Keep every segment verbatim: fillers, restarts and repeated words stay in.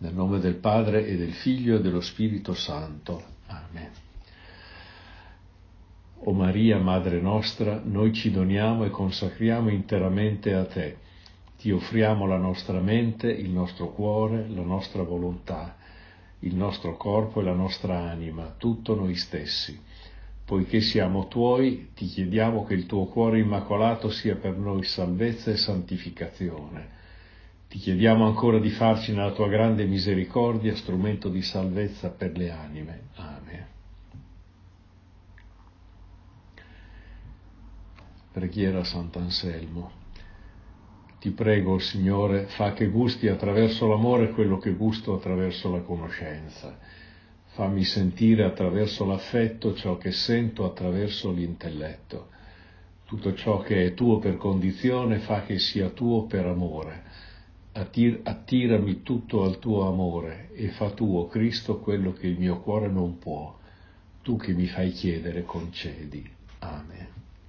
Nel nome del Padre e del Figlio e dello Spirito Santo. Amen. O Maria, Madre nostra, noi ci doniamo e consacriamo interamente a Te. Ti offriamo la nostra mente, il nostro cuore, la nostra volontà, il nostro corpo e la nostra anima, tutto noi stessi. Poiché siamo Tuoi, ti chiediamo che il Tuo cuore immacolato sia per noi salvezza e santificazione. Ti chiediamo ancora di farci nella Tua grande misericordia strumento di salvezza per le anime. Amen. Preghiera a Sant'Anselmo. Ti prego, Signore, fa che gusti attraverso l'amore quello che gusto attraverso la conoscenza. Fammi sentire attraverso l'affetto ciò che sento attraverso l'intelletto. Tutto ciò che è Tuo per condizione fa che sia Tuo per amore. Attir- attirami tutto al Tuo amore e fa Tuo, Cristo, quello che il mio cuore non può. Tu che mi fai chiedere, concedi. Amen.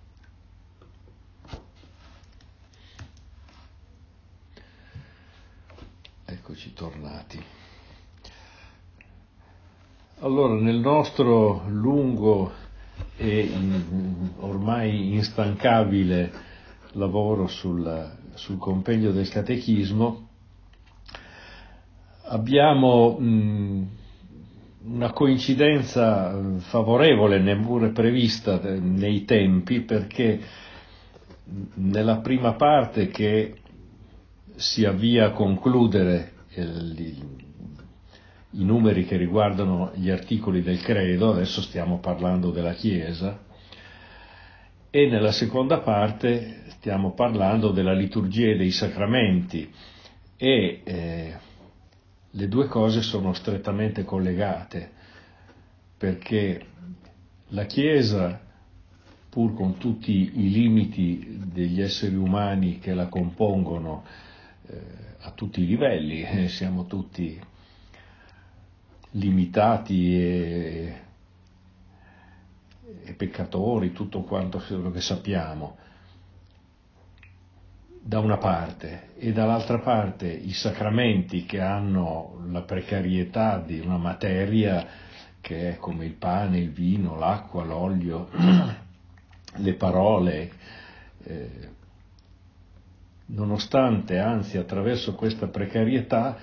Eccoci tornati. Allora, nel nostro lungo e in, ormai instancabile lavoro sul, sul compendio del Catechismo, abbiamo mh, una coincidenza favorevole, neppure prevista nei tempi, perché nella prima parte che si avvia a concludere il, i numeri che riguardano gli articoli del credo, adesso stiamo parlando della Chiesa, e nella seconda parte stiamo parlando della liturgia e dei sacramenti, e eh, le due cose sono strettamente collegate, perché la Chiesa, pur con tutti i limiti degli esseri umani che la compongono eh, a tutti i livelli, eh, siamo tutti limitati e, e peccatori, tutto quanto quello che sappiamo, da una parte, e dall'altra parte i sacramenti che hanno la precarietà di una materia che è come il pane, il vino, l'acqua, l'olio, le parole, eh, nonostante, anzi attraverso questa precarietà,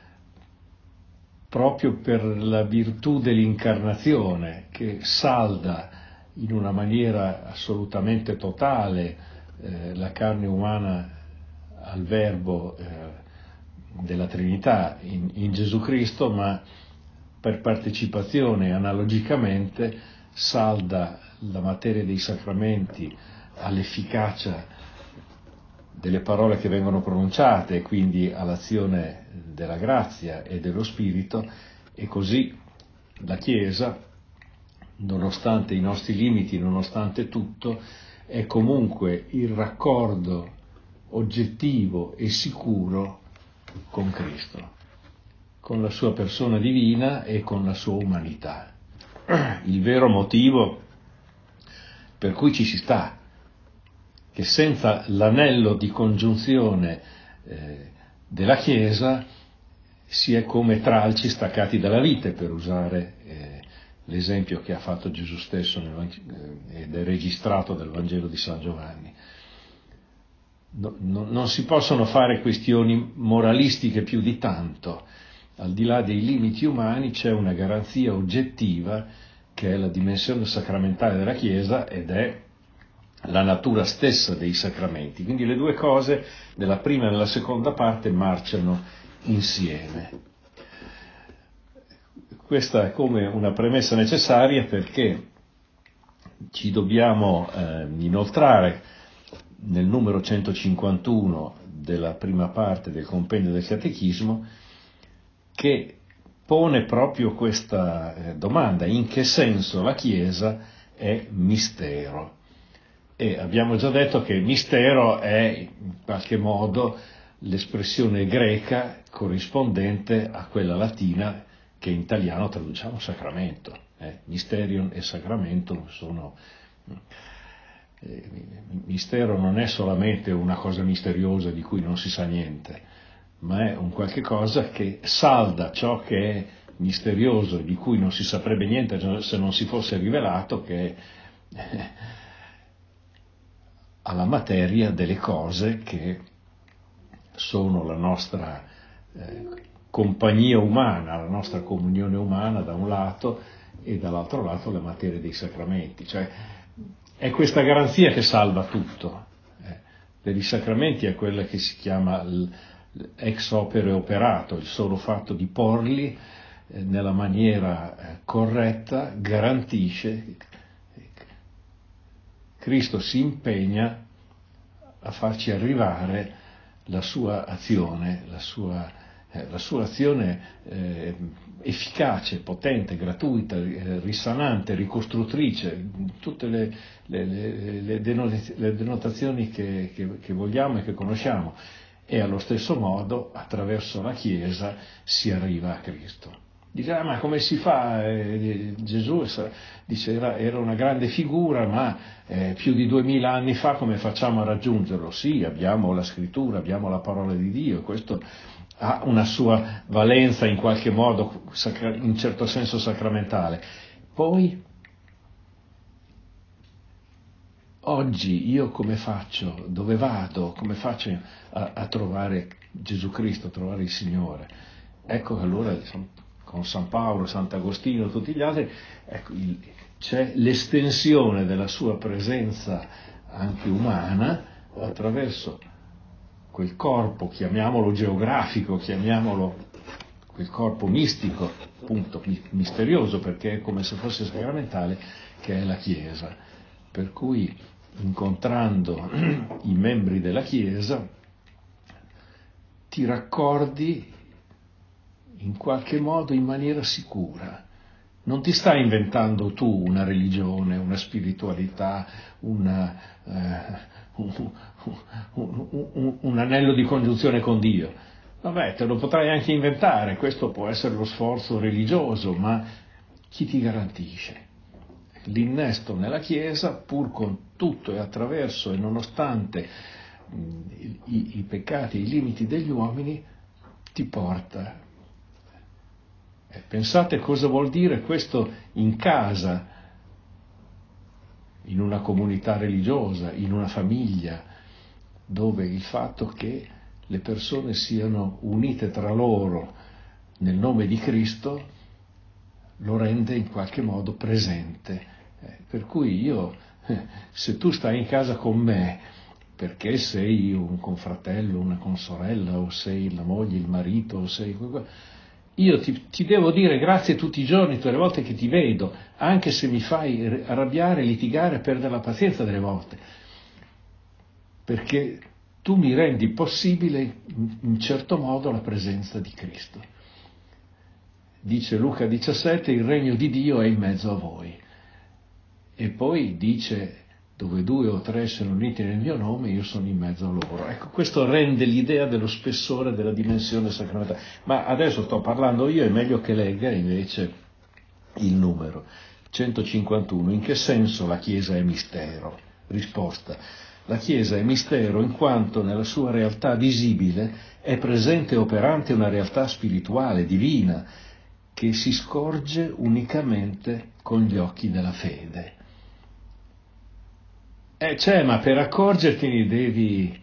proprio per la virtù dell'incarnazione che salda in una maniera assolutamente totale eh, la carne umana al verbo eh, della Trinità in, in Gesù Cristo, ma per partecipazione analogicamente salda la materia dei sacramenti all'efficacia delle parole che vengono pronunciate e quindi all'azione della grazia e dello Spirito, e così la Chiesa, nonostante i nostri limiti, nonostante tutto, è comunque il raccordo oggettivo e sicuro con Cristo, con la sua persona divina e con la sua umanità. Il vero motivo per cui ci si sta, che senza l'anello di congiunzione eh, della Chiesa si è come tralci staccati dalla vite, per usare eh, l'esempio che ha fatto Gesù stesso nel, eh, ed è registrato nel Vangelo di San Giovanni. No, no, non si possono fare questioni moralistiche più di tanto. Al di là dei limiti umani c'è una garanzia oggettiva che è la dimensione sacramentale della Chiesa ed è la natura stessa dei sacramenti. Quindi le due cose, nella prima e nella seconda parte, marciano insieme. Questa è come una premessa necessaria, perché ci dobbiamo eh, inoltrare nel numero centocinquantuno della prima parte del compendio del Catechismo, che pone proprio questa eh, domanda: in che senso la Chiesa è mistero? E abbiamo già detto che mistero è in qualche modo l'espressione greca corrispondente a quella latina che in italiano traduciamo sacramento. Eh, mysterium e sacramentum sono... Eh, mistero non è solamente una cosa misteriosa di cui non si sa niente, ma è un qualche cosa che salda ciò che è misterioso e di cui non si saprebbe niente se non si fosse rivelato, che è alla materia delle cose che sono la nostra eh, compagnia umana, la nostra comunione umana da un lato, e dall'altro lato la materia dei sacramenti. Cioè è questa garanzia che salva tutto. Eh, per i sacramenti è quella che si chiama l'ex opere operato, il solo fatto di porli eh, nella maniera eh, corretta garantisce. Cristo si impegna a farci arrivare la sua azione, la sua, eh, la sua azione eh, efficace, potente, gratuita, eh, risanante, ricostruttrice, tutte le, le, le, le, denot- le denotazioni che, che, che vogliamo e che conosciamo, e allo stesso modo attraverso la Chiesa si arriva a Cristo. Dice, ah, ma come si fa? Eh, Gesù dice, era, era una grande figura, ma eh, più di duemila anni fa come facciamo a raggiungerlo? Sì, abbiamo la scrittura, abbiamo la parola di Dio, questo ha una sua valenza in qualche modo, sacra, in certo senso sacramentale. Poi, oggi io come faccio? Dove vado? Come faccio a, a trovare Gesù Cristo, a trovare il Signore? Ecco che allora con San Paolo, Sant'Agostino e tutti gli altri, ecco, il, c'è l'estensione della sua presenza anche umana attraverso quel corpo, chiamiamolo geografico, chiamiamolo quel corpo mistico, appunto misterioso perché è come se fosse sacramentale, che è la Chiesa. Per cui incontrando i membri della Chiesa ti raccordi in qualche modo in maniera sicura. Non ti stai inventando tu una religione, una spiritualità, una, eh, un, un, un, un anello di congiunzione con Dio. Vabbè, te lo potrai anche inventare, questo può essere lo sforzo religioso, ma chi ti garantisce? L'innesto nella Chiesa, pur con tutto e attraverso e nonostante mh, i, i peccati e i limiti degli uomini, ti porta. Pensate cosa vuol dire questo in casa, in una comunità religiosa, in una famiglia, dove il fatto che le persone siano unite tra loro nel nome di Cristo lo rende in qualche modo presente. Eh, per cui io, eh, se tu stai in casa con me, perché sei un confratello, una consorella, o sei la moglie, il marito, o sei... Io ti, ti devo dire grazie tutti i giorni, tutte le volte che ti vedo, anche se mi fai arrabbiare, litigare, perdere la pazienza delle volte, perché tu mi rendi possibile in un certo modo la presenza di Cristo. Dice Luca diciassette, il regno di Dio è in mezzo a voi. E poi dice, dove due o tre sono uniti nel mio nome, io sono in mezzo a loro. Ecco, questo rende l'idea dello spessore della dimensione sacramentale. Ma adesso sto parlando io, è meglio che legga invece il numero. centocinquantuno. In che senso la Chiesa è mistero? Risposta. La Chiesa è mistero in quanto nella sua realtà visibile è presente e operante una realtà spirituale, divina, che si scorge unicamente con gli occhi della fede. Eh, c'è, ma per accorgertene devi,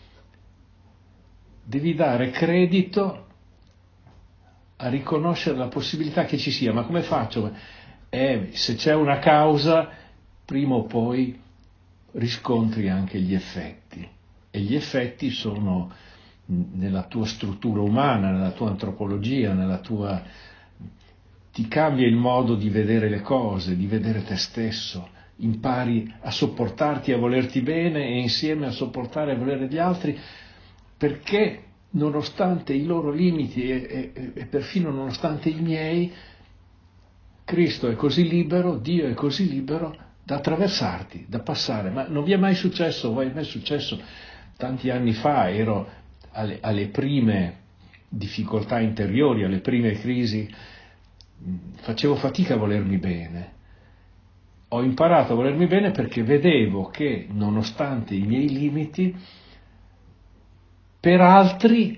devi dare credito a riconoscere la possibilità che ci sia. Ma come faccio? Eh, se c'è una causa, prima o poi riscontri anche gli effetti. E gli effetti sono nella tua struttura umana, nella tua antropologia, nella tua... ti cambia il modo di vedere le cose, di vedere te stesso. Impari a sopportarti, a volerti bene e insieme a sopportare e a volere gli altri, perché nonostante i loro limiti e, e, e perfino nonostante i miei, Cristo è così libero, Dio è così libero da attraversarti, da passare. Ma non vi è mai successo, non vi è mai successo. Tanti anni fa ero alle, alle prime difficoltà interiori, alle prime crisi, facevo fatica a volermi bene. Ho imparato a volermi bene perché vedevo che, nonostante i miei limiti, per altri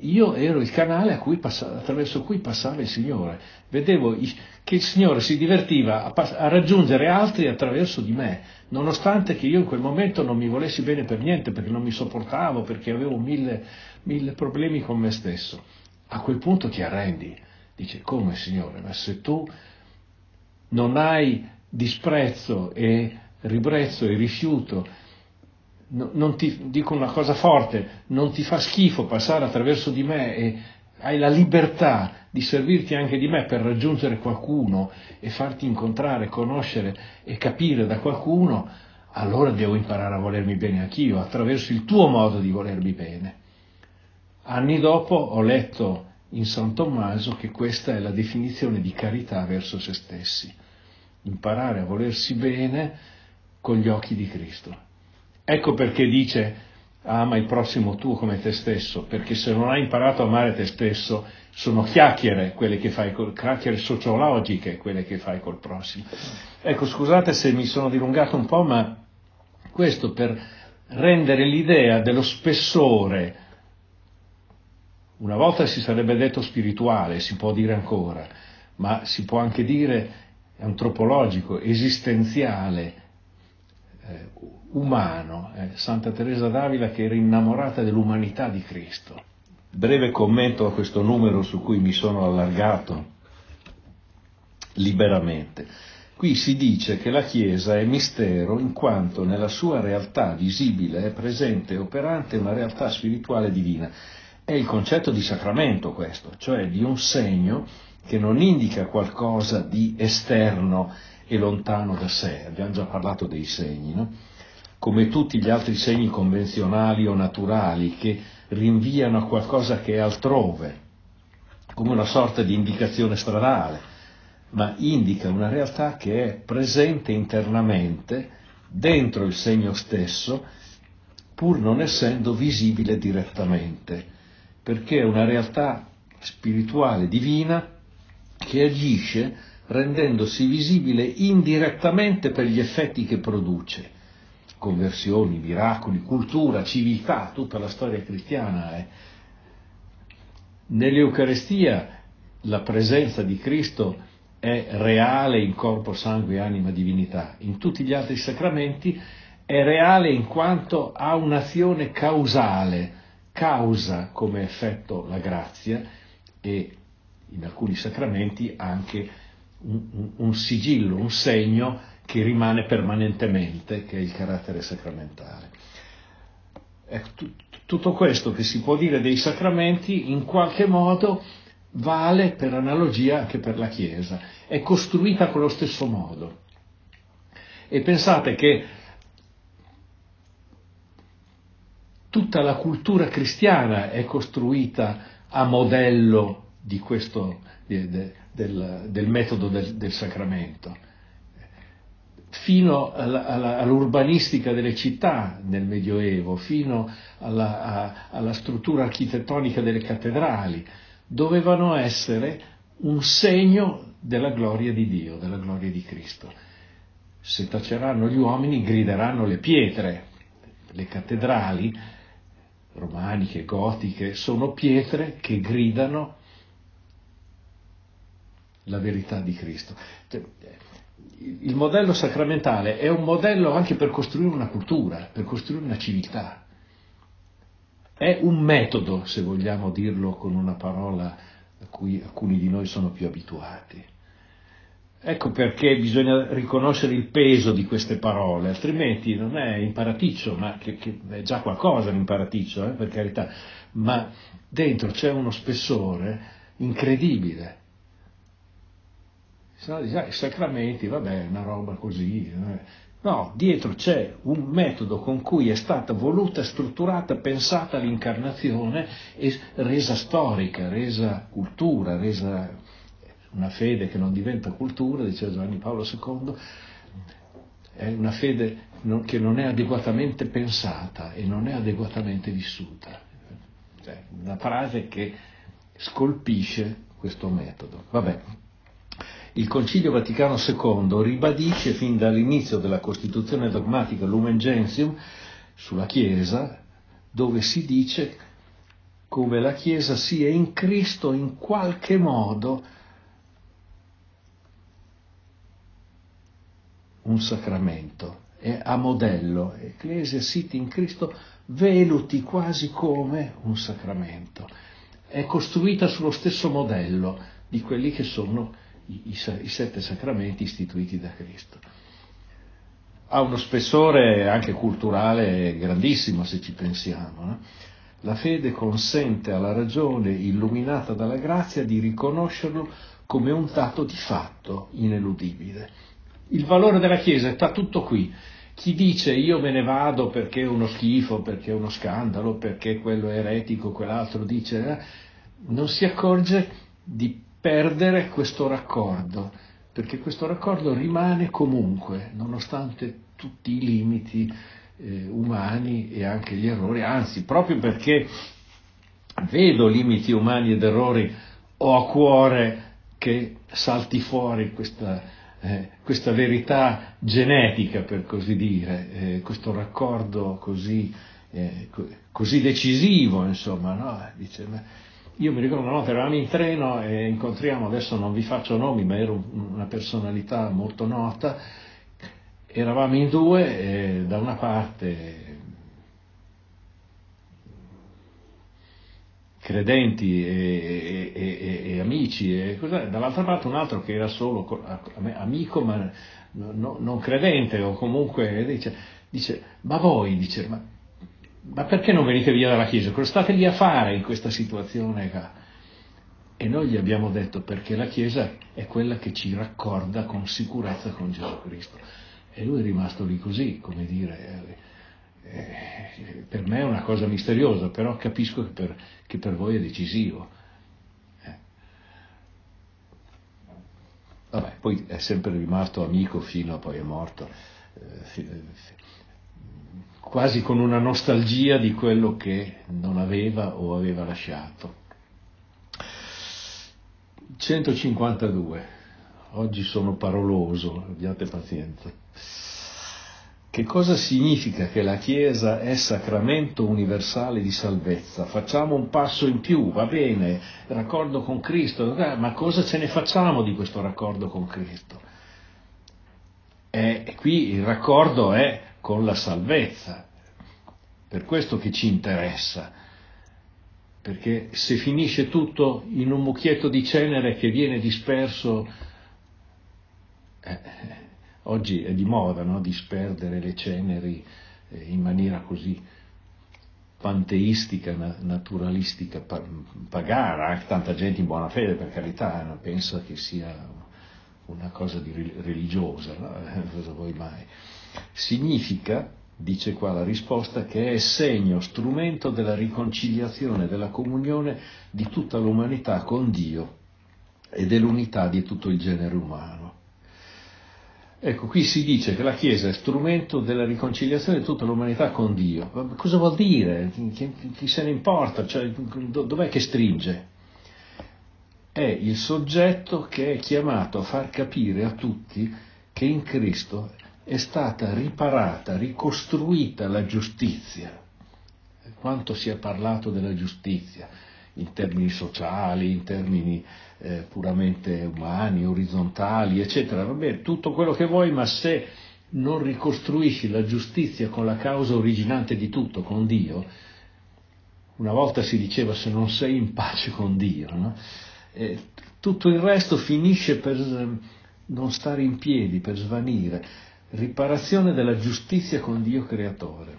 io ero il canale a cui passa, attraverso cui passava il Signore. Vedevo che il Signore si divertiva a, pass- a raggiungere altri attraverso di me, nonostante che io in quel momento non mi volessi bene per niente, perché non mi sopportavo, perché avevo mille, mille problemi con me stesso. A quel punto ti arrendi. Dice, come Signore? Ma se tu non hai disprezzo e ribrezzo e rifiuto, no, non ti dico una cosa forte, non ti fa schifo passare attraverso di me e hai la libertà di servirti anche di me per raggiungere qualcuno e farti incontrare, conoscere e capire da qualcuno, allora devo imparare a volermi bene anch'io attraverso il tuo modo di volermi bene. Anni dopo ho letto in San Tommaso che questa è la definizione di carità verso se stessi, imparare a volersi bene con gli occhi di Cristo. Ecco perché dice ama il prossimo tuo come te stesso, perché se non hai imparato a amare te stesso sono chiacchiere quelle che fai col, chiacchiere sociologiche quelle che fai col prossimo. Ecco, scusate se mi sono dilungato un po', ma questo per rendere l'idea dello spessore. Una volta si sarebbe detto spirituale, si può dire ancora, ma si può anche dire antropologico, esistenziale, eh, umano. Eh, Santa Teresa d'Avila che era innamorata dell'umanità di Cristo. Breve commento a questo numero su cui mi sono allargato liberamente. Qui si dice che la Chiesa è mistero in quanto nella sua realtà visibile è presente e operante una realtà spirituale divina. È il concetto di sacramento questo, cioè di un segno che non indica qualcosa di esterno e lontano da sé. Abbiamo già parlato dei segni, no? Come tutti gli altri segni convenzionali o naturali che rinviano a qualcosa che è altrove, come una sorta di indicazione stradale, ma indica una realtà che è presente internamente dentro il segno stesso, pur non essendo visibile direttamente, perché è una realtà spirituale divina che agisce rendendosi visibile indirettamente per gli effetti che produce. Conversioni, miracoli, cultura, civiltà, tutta la storia cristiana è. Nell'Eucarestia la presenza di Cristo è reale in corpo, sangue, anima, divinità. In tutti gli altri sacramenti è reale in quanto ha un'azione causale, causa come effetto la grazia e in alcuni sacramenti anche un, un, un sigillo, un segno che rimane permanentemente, che è il carattere sacramentale. Ecco, tutto questo che si può dire dei sacramenti in qualche modo vale per analogia anche per la Chiesa, è costruita con lo stesso modo. E pensate che tutta la cultura cristiana è costruita a modello di questo, de, de, del, del metodo del, del sacramento, fino alla, alla, all'urbanistica delle città nel Medioevo, fino alla, a, alla struttura architettonica delle cattedrali, dovevano essere un segno della gloria di Dio, della gloria di Cristo. Se taceranno gli uomini, grideranno le pietre. Le cattedrali romaniche, gotiche, sono pietre che gridano la verità di Cristo. Il modello sacramentale è un modello anche per costruire una cultura, per costruire una civiltà. È un metodo, se vogliamo dirlo con una parola a cui alcuni di noi sono più abituati. Ecco perché bisogna riconoscere il peso di queste parole, altrimenti non è imparaticcio, ma che, che è già qualcosa l'imparaticcio, eh, per carità, ma dentro c'è uno spessore incredibile. Se no dici, ah, i sacramenti, vabbè, una roba così. No, dietro c'è un metodo con cui è stata voluta, strutturata, pensata l'incarnazione e resa storica, resa cultura, resa una fede che non diventa cultura, diceva Giovanni Paolo secondo, è una fede che non è adeguatamente pensata e non è adeguatamente vissuta. Cioè, una frase che scolpisce questo metodo. Vabbè. Il Concilio Vaticano secondo ribadisce fin dall'inizio della Costituzione dogmatica Lumen Gentium sulla Chiesa, dove si dice come la Chiesa sia in Cristo in qualche modo un sacramento, è a modello, Ecclesia sit in Cristo veluti quasi come un sacramento, è costruita sullo stesso modello di quelli che sono i, i, i sette sacramenti istituiti da Cristo. Ha uno spessore anche culturale grandissimo se ci pensiamo, no? La fede consente alla ragione illuminata dalla grazia di riconoscerlo come un dato di fatto ineludibile. Il valore della Chiesa sta tutto qui. Chi dice io me ne vado perché è uno schifo, perché è uno scandalo, perché quello è eretico, quell'altro dice, eh, non si accorge di perdere questo raccordo, perché questo raccordo rimane comunque, nonostante tutti i limiti eh, umani e anche gli errori, anzi, proprio perché vedo limiti umani ed errori, ho a cuore che salti fuori questa Eh, questa verità genetica, per così dire, eh, questo raccordo così, eh, co- così decisivo, insomma, no? Dice, ma io mi ricordo una volta eravamo in treno e incontriamo, adesso non vi faccio nomi, ma ero una personalità molto nota, eravamo in due e da una parte credenti e, e, e, e amici, e cos'è? Dall'altra parte un altro che era solo amico ma no, non credente, o comunque dice, dice ma voi, dice, ma, ma perché non venite via dalla Chiesa? Cosa state lì a fare in questa situazione qua? E noi gli abbiamo detto perché la Chiesa è quella che ci raccorda con sicurezza con Gesù Cristo. E lui è rimasto lì così, come dire, eh, per me è una cosa misteriosa, però capisco che per, che per voi è decisivo. Eh. Vabbè, poi è sempre rimasto amico fino a poi è morto, eh, quasi con una nostalgia di quello che non aveva o aveva lasciato. centocinquantadue, oggi sono paroloso, abbiate pazienza. Che cosa significa che la Chiesa è sacramento universale di salvezza? Facciamo un passo in più, va bene, raccordo con Cristo, ma cosa ce ne facciamo di questo raccordo con Cristo? E qui il raccordo è con la salvezza, per questo che ci interessa, perché se finisce tutto in un mucchietto di cenere che viene disperso, eh, oggi è di moda, no? Disperdere le ceneri eh, in maniera così panteistica, na- naturalistica, pa- pagana, anche tanta gente in buona fede, per carità, no? Pensa che sia una cosa di religiosa, no? Cosa vuoi mai? Significa, dice qua la risposta, che è segno, strumento della riconciliazione, della comunione di tutta l'umanità con Dio e dell'unità di tutto il genere umano. Ecco, qui si dice che la Chiesa è strumento della riconciliazione di tutta l'umanità con Dio. Ma cosa vuol dire? Chi, chi se ne importa? Cioè, dov'è che stringe? È il soggetto che è chiamato a far capire a tutti che in Cristo è stata riparata, ricostruita la giustizia. Quanto si è parlato della giustizia in termini sociali, in termini eh, puramente umani, orizzontali, eccetera. Vabbè, tutto quello che vuoi, ma se non ricostruisci la giustizia con la causa originante di tutto, con Dio, una volta si diceva se non sei in pace con Dio, no? Eh, tutto il resto finisce per non stare in piedi, per svanire. Riparazione della giustizia con Dio creatore.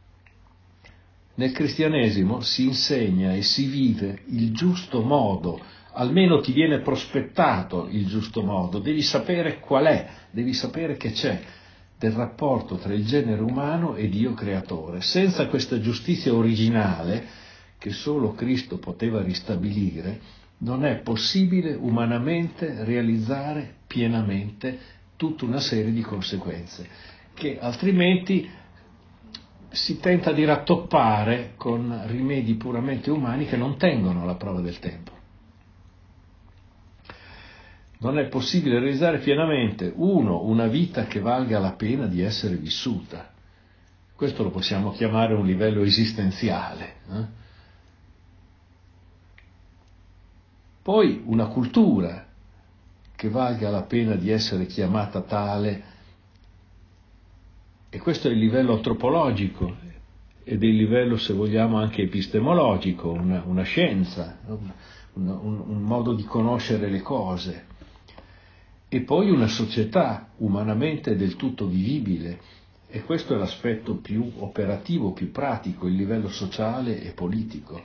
Nel cristianesimo si insegna e si vive il giusto modo, almeno ti viene prospettato il giusto modo, devi sapere qual è, devi sapere che c'è del rapporto tra il genere umano e Dio creatore. Senza questa giustizia originale, che solo Cristo poteva ristabilire, non è possibile umanamente realizzare pienamente tutta una serie di conseguenze, che altrimenti si tenta di rattoppare con rimedi puramente umani che non tengono alla prova del tempo. Non è possibile realizzare pienamente, uno, una vita che valga la pena di essere vissuta. Questo lo possiamo chiamare un livello esistenziale. Eh? Poi una cultura che valga la pena di essere chiamata tale, e questo è il livello antropologico ed è il livello, se vogliamo, anche epistemologico, una, una scienza, un, un, un modo di conoscere le cose, e poi una società umanamente del tutto vivibile, e questo è l'aspetto più operativo, più pratico, il livello sociale e politico.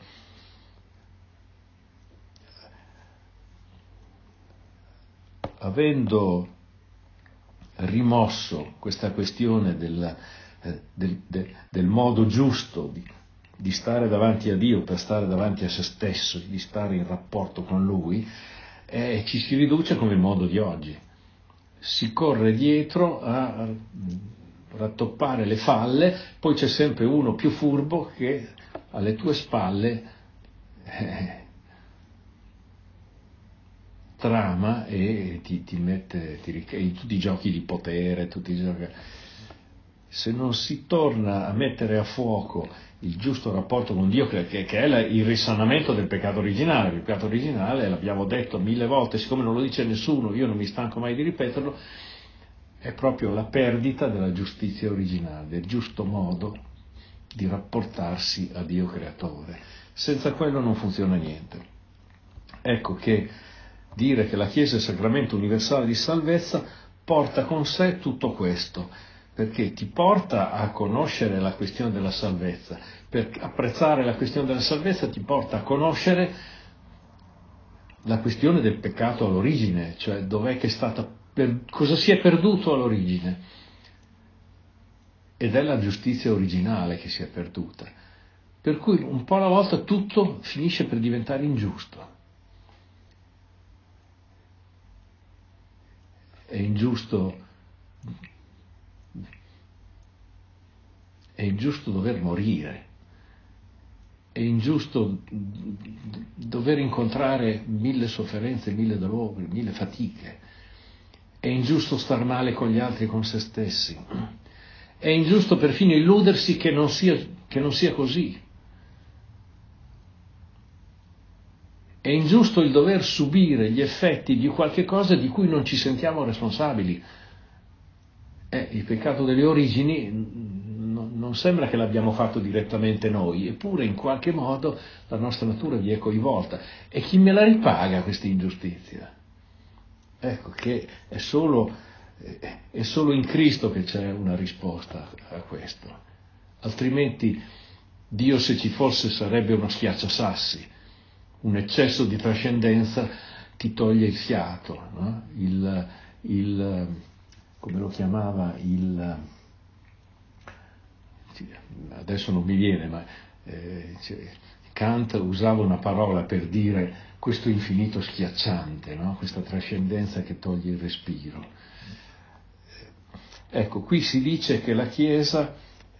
Avendo rimosso questa questione del, eh, del, del, del modo giusto di, di stare davanti a Dio per stare davanti a se stesso, di stare in rapporto con Lui, eh, ci si riduce come il modo di oggi. Si corre dietro a rattoppare le falle, poi c'è sempre uno più furbo che alle tue spalle eh, trama e ti, ti mette ti, tutti i giochi di potere, tutti i giochi. Se non si torna a mettere a fuoco il giusto rapporto con Dio, che, che è la, il risanamento del peccato originale. Il peccato originale, l'abbiamo detto mille volte, siccome non lo dice nessuno, io non mi stanco mai di ripeterlo, è proprio la perdita della giustizia originale, del giusto modo di rapportarsi a Dio creatore. Senza quello non funziona niente. Ecco che dire che la Chiesa è il sacramento universale di salvezza porta con sé tutto questo, perché ti porta a conoscere la questione della salvezza. Per apprezzare la questione della salvezza ti porta a conoscere la questione del peccato all'origine, cioè dov'è che è stata, per, cosa si è perduto all'origine. Ed è la giustizia originale che si è perduta. Per cui un po' alla volta tutto finisce per diventare ingiusto. È ingiusto, è ingiusto dover morire, è ingiusto dover incontrare mille sofferenze, mille dolori, mille fatiche, è ingiusto star male con gli altri e con se stessi, è ingiusto perfino illudersi che non sia, che non sia così. È ingiusto il dover subire gli effetti di qualche cosa di cui non ci sentiamo responsabili. Eh, il peccato delle origini n- non sembra che l'abbiamo fatto direttamente noi, eppure in qualche modo la nostra natura vi è coinvolta. E chi me la ripaga questa ingiustizia? Ecco che è solo, è solo in Cristo che c'è una risposta a questo. Altrimenti Dio, se ci fosse, sarebbe uno schiacciasassi. Un eccesso di trascendenza ti toglie il fiato, no? il, il, come lo chiamava, il, adesso non mi viene, ma eh, cioè, Kant usava una parola per dire questo infinito schiacciante, no? Questa trascendenza che toglie il respiro. Ecco, qui si dice che la Chiesa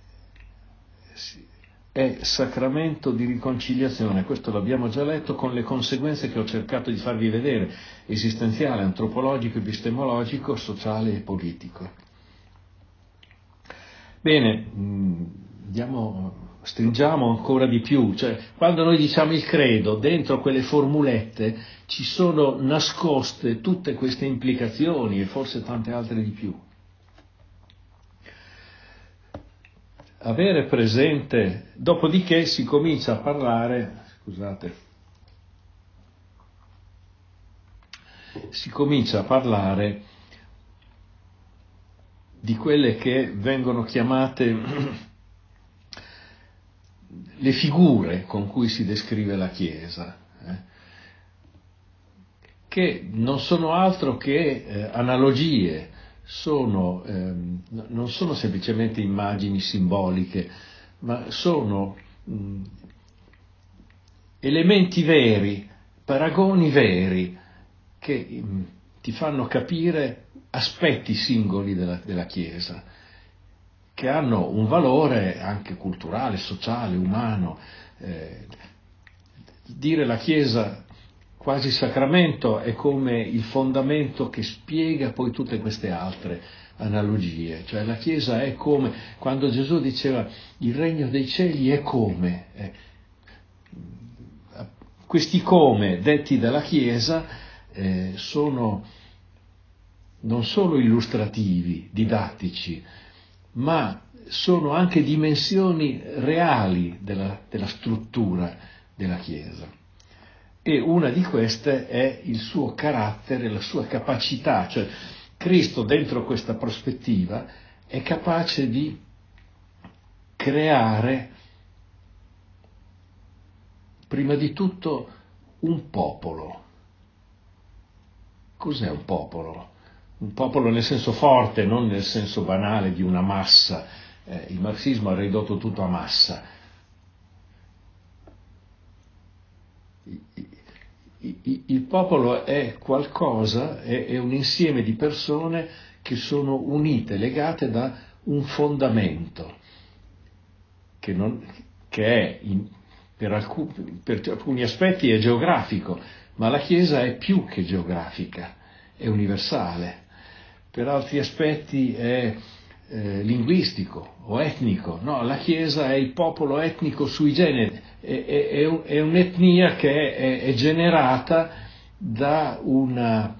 è sacramento di riconciliazione, questo l'abbiamo già letto, con le conseguenze che ho cercato di farvi vedere, esistenziale, antropologico, epistemologico, sociale e politico. Bene, andiamo, stringiamo ancora di più, cioè quando noi diciamo il credo, dentro quelle formulette ci sono nascoste tutte queste implicazioni e forse tante altre di più. Avere presente, dopodiché si comincia a parlare, scusate, si comincia a parlare di quelle che vengono chiamate le figure con cui si descrive la Chiesa, eh, che non sono altro che eh, analogie. Sono, ehm, non sono semplicemente immagini simboliche, ma sono mh, elementi veri, paragoni veri, che mh, ti fanno capire aspetti singoli della, della Chiesa, che hanno un valore anche culturale, sociale, umano. Eh, dire la Chiesa quasi sacramento è come il fondamento che spiega poi tutte queste altre analogie, cioè la Chiesa è come, quando Gesù diceva il regno dei cieli è come, eh, questi come detti dalla Chiesa eh, sono non solo illustrativi, didattici, ma sono anche dimensioni reali della, della struttura della Chiesa. E una di queste è il suo carattere, la sua capacità, cioè Cristo dentro questa prospettiva è capace di creare prima di tutto un popolo. Cos'è un popolo? Un popolo nel senso forte, non nel senso banale di una massa. Eh, il marxismo ha ridotto tutto a massa. Il popolo è qualcosa, è, è un insieme di persone che sono unite, legate da un fondamento, che, non, che è in, per, alcun, per alcuni aspetti è geografico, ma la Chiesa è più che geografica, è universale. Per altri aspetti è eh, linguistico o etnico. No, la Chiesa è il popolo etnico sui generis, è, è, è un'etnia che è, è generata da una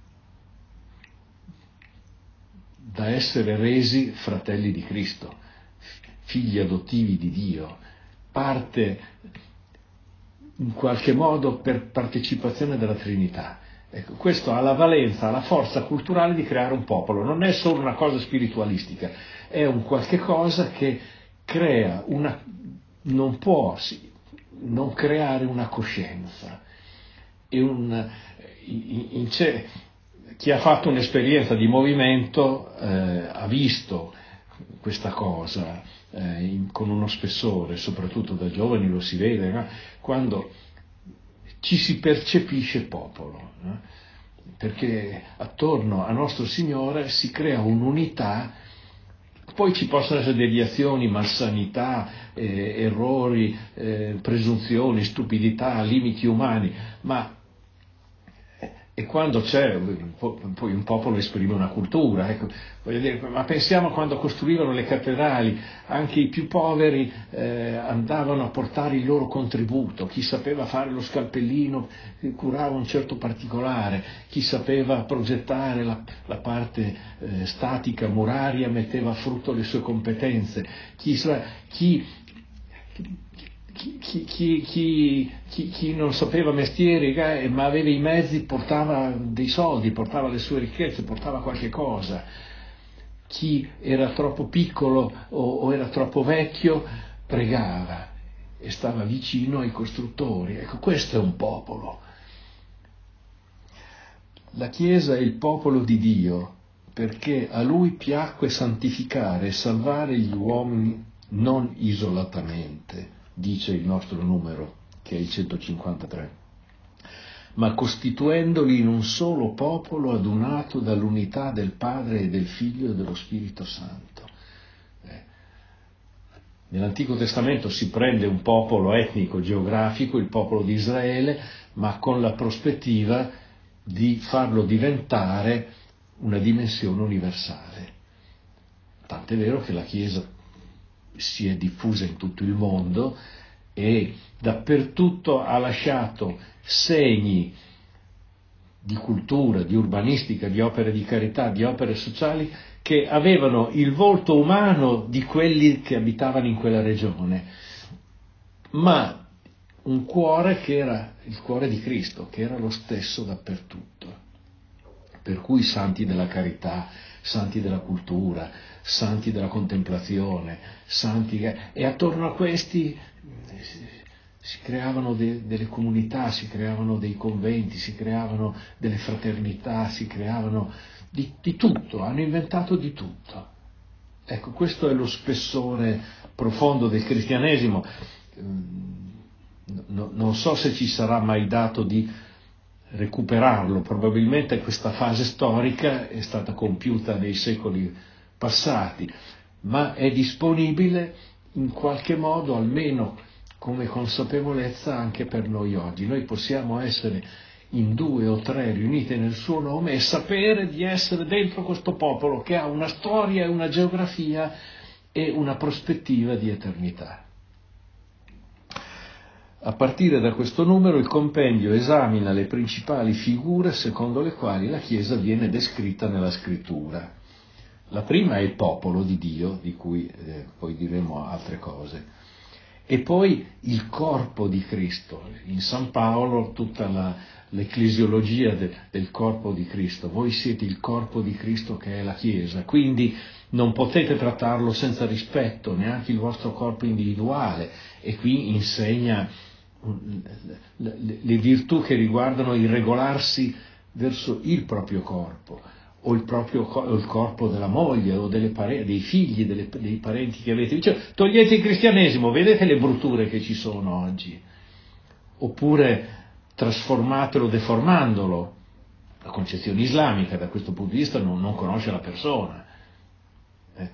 da essere resi fratelli di Cristo, figli adottivi di Dio, parte in qualche modo per partecipazione della Trinità. Ecco, questo ha la valenza, ha la forza culturale di creare un popolo, non è solo una cosa spiritualistica, è un qualche cosa che crea una, non può sì, non creare una coscienza. E un, in, in, chi ha fatto un'esperienza di movimento eh, ha visto questa cosa eh, in, con uno spessore, soprattutto da giovani lo si vede, no? Quando ci si percepisce popolo, no? Perché attorno a nostro Signore si crea un'unità. Poi ci possono essere deviazioni, malsanità, eh, errori, eh, presunzioni, stupidità, limiti umani, ma e quando c'è, poi un popolo esprime una cultura, ecco, voglio dire, ma pensiamo quando costruivano le cattedrali, anche i più poveri eh, andavano a portare il loro contributo, chi sapeva fare lo scalpellino curava un certo particolare, chi sapeva progettare la, la parte eh, statica, muraria, metteva a frutto le sue competenze, chi, chi Chi, chi, chi, chi, chi non sapeva mestieri eh, ma aveva i mezzi portava dei soldi, portava le sue ricchezze, portava qualche cosa. Chi era troppo piccolo o, o era troppo vecchio pregava e stava vicino ai costruttori. Ecco, questo è un popolo. La Chiesa è il popolo di Dio perché a Lui piacque santificare e salvare gli uomini non isolatamente, dice il nostro numero, che è il centocinquantatré, ma costituendoli in un solo popolo adunato dall'unità del Padre e del Figlio e dello Spirito Santo. Eh. Nell'Antico Testamento si prende un popolo etnico, geografico, il popolo di Israele, ma con la prospettiva di farlo diventare una dimensione universale. Tant'è vero che la Chiesa si è diffusa in tutto il mondo e dappertutto ha lasciato segni di cultura, di urbanistica, di opere di carità, di opere sociali che avevano il volto umano di quelli che abitavano in quella regione, ma un cuore che era il cuore di Cristo, che era lo stesso dappertutto. Per cui santi della carità, santi della cultura, santi della contemplazione, santi che... e attorno a questi si creavano de, delle comunità, si creavano dei conventi, si creavano delle fraternità, si creavano di, di tutto, hanno inventato di tutto. Ecco, questo è lo spessore profondo del cristianesimo. No, non so se ci sarà mai dato di recuperarlo, probabilmente questa fase storica è stata compiuta nei secoli passati, ma è disponibile in qualche modo, almeno come consapevolezza, anche per noi oggi. Noi possiamo essere in due o tre riunite nel suo nome e sapere di essere dentro questo popolo che ha una storia e una geografia e una prospettiva di eternità. A partire da questo numero il compendio esamina le principali figure secondo le quali la Chiesa viene descritta nella Scrittura. La prima è il popolo di Dio, di cui eh, poi diremo altre cose, e poi il corpo di Cristo. In San Paolo tutta la, l'ecclesiologia de, del corpo di Cristo. Voi siete il corpo di Cristo che è la Chiesa, quindi non potete trattarlo senza rispetto, neanche il vostro corpo individuale, e qui insegna le virtù che riguardano il regolarsi verso il proprio corpo, o il proprio o il corpo della moglie o delle pare- dei figli, delle, dei parenti che avete. Cioè, togliete il cristianesimo, vedete le brutture che ci sono oggi, oppure trasformatelo deformandolo. La concezione islamica da questo punto di vista non, non conosce la persona. Eh.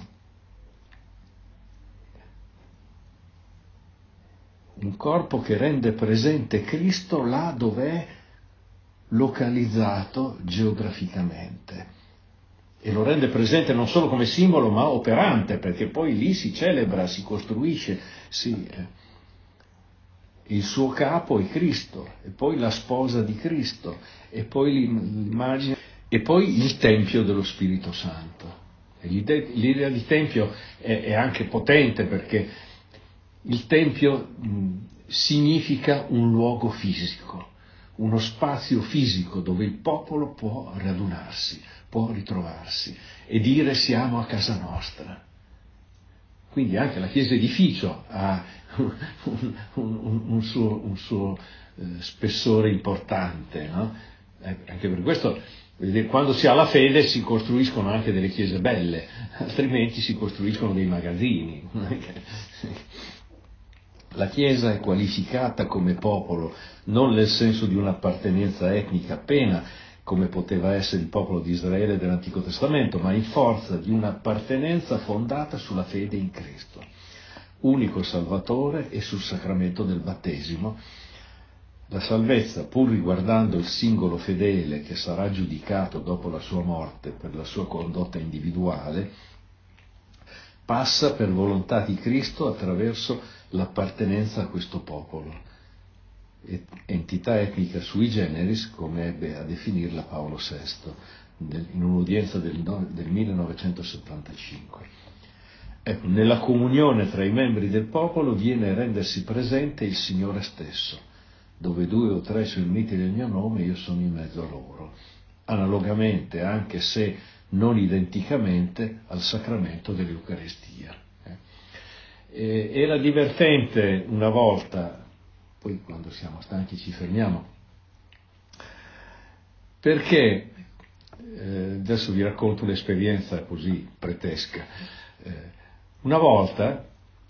Un corpo che rende presente Cristo là dov'è localizzato geograficamente, e lo rende presente non solo come simbolo ma operante, perché poi lì si celebra, si costruisce, si, eh, il suo capo è Cristo, e poi la sposa di Cristo, e poi l'immagine, e poi il Tempio dello Spirito Santo. E l'idea di Tempio è, è anche potente, perché il Tempio mh, significa un luogo fisico, uno spazio fisico dove il popolo può radunarsi, può ritrovarsi e dire siamo a casa nostra. Quindi anche la chiesa edificio ha un, un, un suo, un suo eh, spessore importante, no? Eh, anche per questo, quando si ha la fede si costruiscono anche delle chiese belle, altrimenti si costruiscono dei magazzini. La Chiesa è qualificata come popolo non nel senso di un'appartenenza etnica appena, come poteva essere il popolo di Israele dell'Antico Testamento, ma in forza di un'appartenenza fondata sulla fede in Cristo, unico Salvatore, e sul sacramento del battesimo. La salvezza, pur riguardando il singolo fedele che sarà giudicato dopo la sua morte per la sua condotta individuale, passa per volontà di Cristo attraverso l'appartenenza a questo popolo, entità etnica sui generis, come ebbe a definirla Paolo sesto in un'udienza del, del millenovecentosettantacinque. Ecco, nella comunione tra i membri del popolo viene a rendersi presente il Signore stesso. Dove due o tre sono uniti nel mio nome, io sono in mezzo a loro. Analogamente, anche se non identicamente, al sacramento dell'Eucaristia. Eh, era divertente una volta, poi quando siamo stanchi ci fermiamo, perché, eh, adesso vi racconto un'esperienza così pretesca. Eh, una volta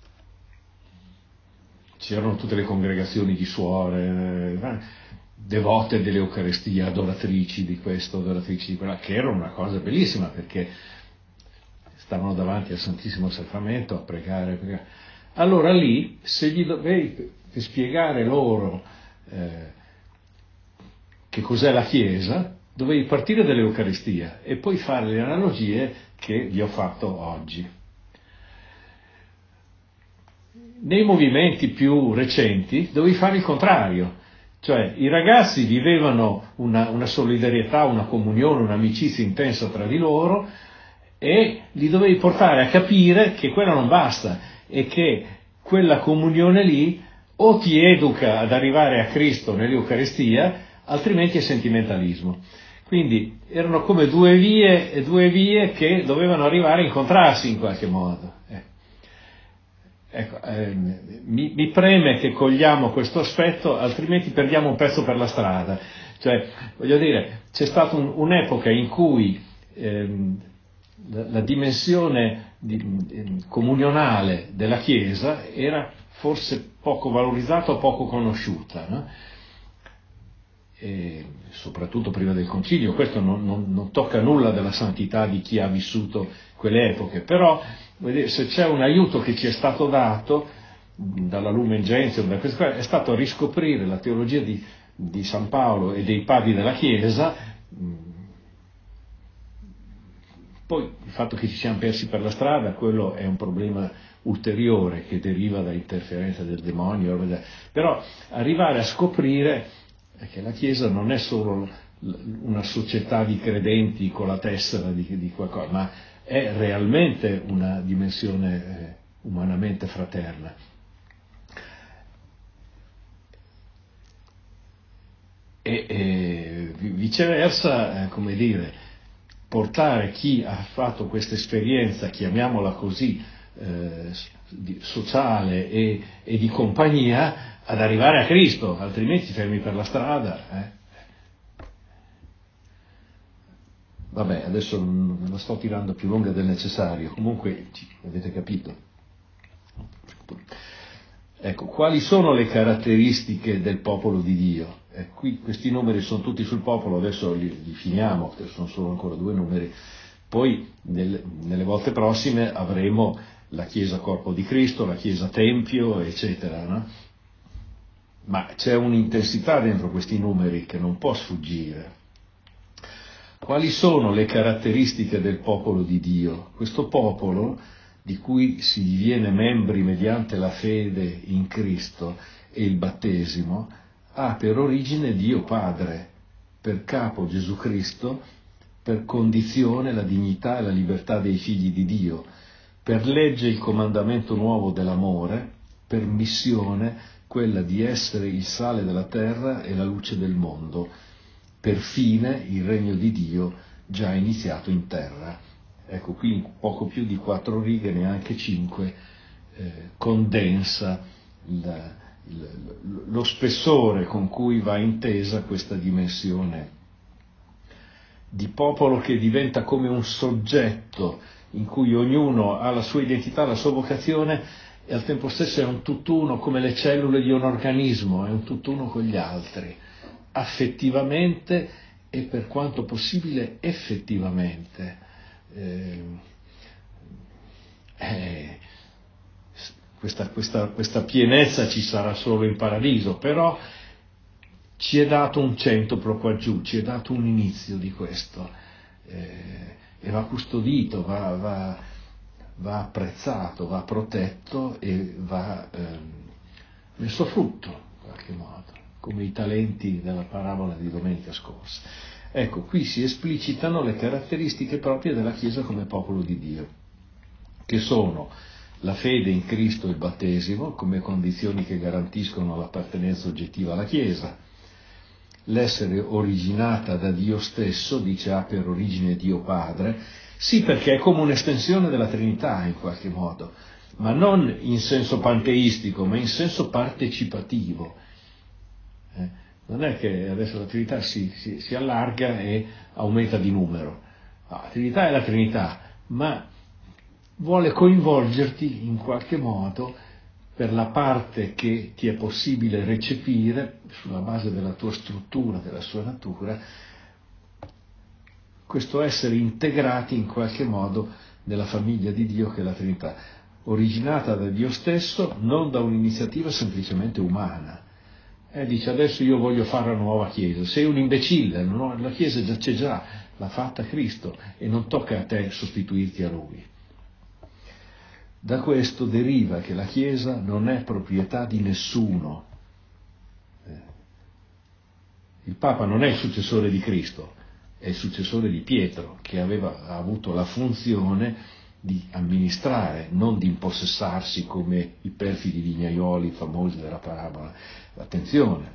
c'erano tutte le congregazioni di suore, eh, devote dell'Eucaristia, adoratrici di questo, adoratrici di quella, che era una cosa bellissima, perché stavano davanti al Santissimo Sacramento a pregare, a pregare. Allora lì, se gli dovevi spiegare loro eh, che cos'è la Chiesa, dovevi partire dall'Eucaristia e poi fare le analogie che vi ho fatto oggi. Nei movimenti più recenti dovevi fare il contrario, cioè i ragazzi vivevano una, una solidarietà, una comunione, un'amicizia intensa tra di loro, e li dovevi portare a capire che quello non basta e che quella comunione lì o ti educa ad arrivare a Cristo nell'Eucaristia, altrimenti è sentimentalismo. Quindi erano come due vie, due vie che dovevano arrivare a incontrarsi in qualche modo. Ecco. Ecco, eh, mi, mi preme che cogliamo questo aspetto, altrimenti perdiamo un pezzo per la strada. Cioè, voglio dire, c'è stata un, un'epoca in cui ehm, la, la dimensione di, di, comunionale della Chiesa era forse poco valorizzata o poco conosciuta, no? E soprattutto prima del Concilio. Questo non, non, non tocca nulla della santità di chi ha vissuto quelle epoche, però se c'è un aiuto che ci è stato dato dalla Lumen Gentium, da questo, è stato riscoprire la teologia di, di San Paolo e dei padri della Chiesa. Poi il fatto che ci siamo persi per la strada, quello è un problema ulteriore che deriva da interferenza del demonio, però arrivare a scoprire che la Chiesa non è solo una società di credenti con la tessera di, di qualcosa, ma è realmente una dimensione eh, umanamente fraterna. E, e viceversa, eh, come dire, portare chi ha fatto questa esperienza, chiamiamola così, eh, sociale e, e di compagnia, ad arrivare a Cristo, altrimenti fermi per la strada. Eh. Vabbè, adesso me la sto tirando più lunga del necessario, comunque avete capito. Ecco, quali sono le caratteristiche del popolo di Dio? Eh, qui questi numeri sono tutti sul popolo, adesso li, li finiamo, sono solo ancora due numeri, poi nel, nelle volte prossime avremo la Chiesa Corpo di Cristo, la Chiesa Tempio, eccetera, no? Ma c'è un'intensità dentro questi numeri che non può sfuggire. Quali sono le caratteristiche del popolo di Dio? Questo popolo, di cui si diviene membri mediante la fede in Cristo e il battesimo, ha per origine Dio Padre, per capo Gesù Cristo, per condizione la dignità e la libertà dei figli di Dio, per legge il comandamento nuovo dell'amore, per missione quella di essere il sale della terra e la luce del mondo, per fine il regno di Dio già iniziato in terra. Ecco, qui in poco più di quattro righe, neanche cinque, eh, condensa il, il, lo spessore con cui va intesa questa dimensione di popolo che diventa come un soggetto in cui ognuno ha la sua identità, la sua vocazione, e al tempo stesso è un tutt'uno come le cellule di un organismo, è un tutt'uno con gli altri, affettivamente e per quanto possibile effettivamente. Eh, eh, questa, questa, questa pienezza ci sarà solo in paradiso, però ci è dato un centuplo qua giù, ci è dato un inizio di questo, eh, e va custodito, va, va, va apprezzato, va protetto e va eh, messo a frutto in qualche modo, come i talenti della parabola di domenica scorsa. Ecco, qui si esplicitano le caratteristiche proprie della Chiesa come popolo di Dio, che sono la fede in Cristo e il battesimo come condizioni che garantiscono l'appartenenza oggettiva alla Chiesa, l'essere originata da Dio stesso, dice ha per origine Dio Padre, sì, perché è come un'estensione della Trinità in qualche modo, ma non in senso panteistico, ma in senso partecipativo. Eh? Non è che adesso la Trinità si, si, si allarga e aumenta di numero. No, la Trinità è la Trinità, ma vuole coinvolgerti in qualche modo per la parte che ti è possibile recepire sulla base della tua struttura, della sua natura, questo essere integrati in qualche modo nella famiglia di Dio che è la Trinità, originata da Dio stesso, non da un'iniziativa semplicemente umana. Eh, dice adesso io voglio fare la nuova Chiesa, sei un imbecille, la Chiesa già c'è già, l'ha fatta Cristo e non tocca a te sostituirti a Lui. Da questo deriva che la Chiesa non è proprietà di nessuno. Il Papa non è il successore di Cristo, è il successore di Pietro, che aveva avuto la funzione di amministrare, non di impossessarsi come i perfidi vignaioli famosi della parabola. Attenzione,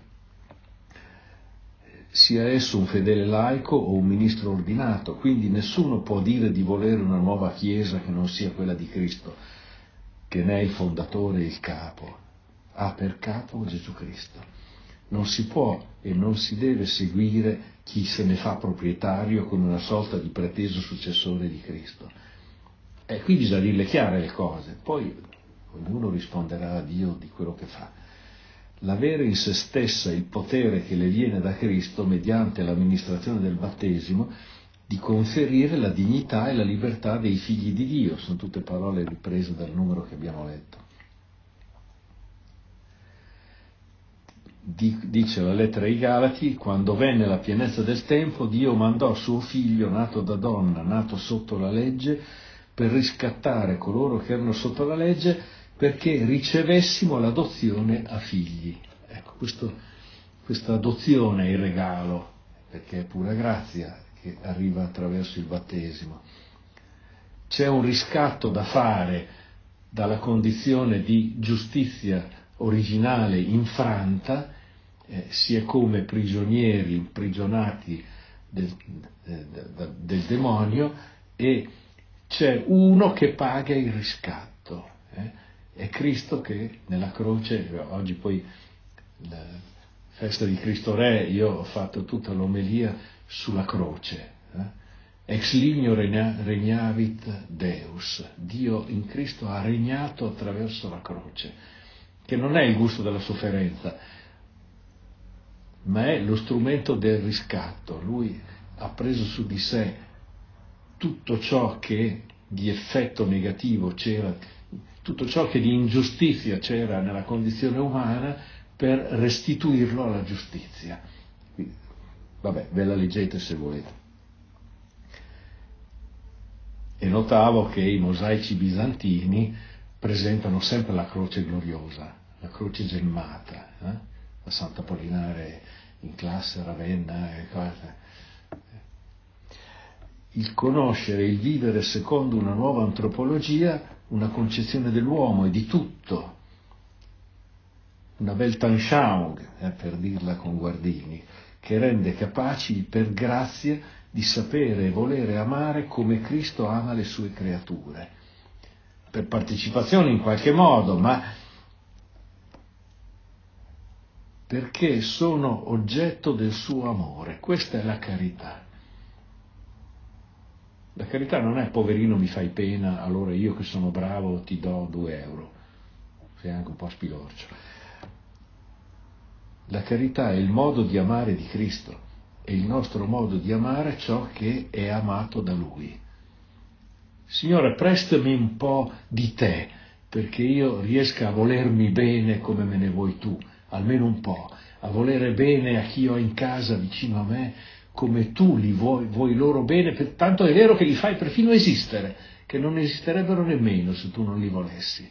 sia esso un fedele laico o un ministro ordinato, quindi nessuno può dire di volere una nuova Chiesa che non sia quella di Cristo, che ne è il fondatore e il capo. Ha per capo Gesù Cristo. Non si può e non si deve seguire chi se ne fa proprietario come una sorta di preteso successore di Cristo. E qui bisogna dirle chiare le cose, poi ognuno risponderà a Dio di quello che fa. L'avere in se stessa il potere che le viene da Cristo mediante l'amministrazione del battesimo di conferire la dignità e la libertà dei figli di Dio, sono tutte parole riprese dal numero che abbiamo letto. Dice la lettera ai Galati, quando venne la pienezza del tempo, Dio mandò suo figlio nato da donna, nato sotto la legge, per riscattare coloro che erano sotto la legge, perché ricevessimo l'adozione a figli. Ecco, questo, questa adozione è il regalo, perché è pura grazia che arriva attraverso il battesimo. C'è un riscatto da fare dalla condizione di giustizia originale infranta, eh, si è come prigionieri imprigionati del, eh, del, del demonio, e c'è uno che paga il riscatto. Eh? È Cristo che nella croce, oggi poi la festa di Cristo Re, io ho fatto tutta l'omelia sulla croce. Eh? Ex ligno regna, regnavit Deus, Dio in Cristo ha regnato attraverso la croce, che non è il gusto della sofferenza, ma è lo strumento del riscatto. Lui ha preso su di sé tutto ciò che di effetto negativo c'era, tutto ciò che di ingiustizia c'era nella condizione umana, per restituirlo alla giustizia. Vabbè, ve la leggete se volete. E notavo che i mosaici bizantini presentano sempre la croce gloriosa, la croce gemmata, eh? La Sant'Apollinare in classe, Ravenna e cose. Il conoscere, il vivere secondo una nuova antropologia, una concezione dell'uomo e di tutto, una Weltanschauung, eh, per dirla con Guardini, che rende capaci per grazia di sapere e volere amare come Cristo ama le sue creature, per partecipazione in qualche modo, ma perché sono oggetto del suo amore. Questa è la carità. La carità non è poverino mi fai pena, allora io che sono bravo ti do due euro, sei anche un po' spilorcio. La carità è il modo di amare di Cristo, è il nostro modo di amare ciò che è amato da Lui. Signore, prestami un po' di te, perché io riesca a volermi bene come me ne vuoi tu, almeno un po', a volere bene a chi ho in casa vicino a me, come tu li vuoi, vuoi loro bene, per, tanto è vero che li fai perfino esistere, che non esisterebbero nemmeno se tu non li volessi.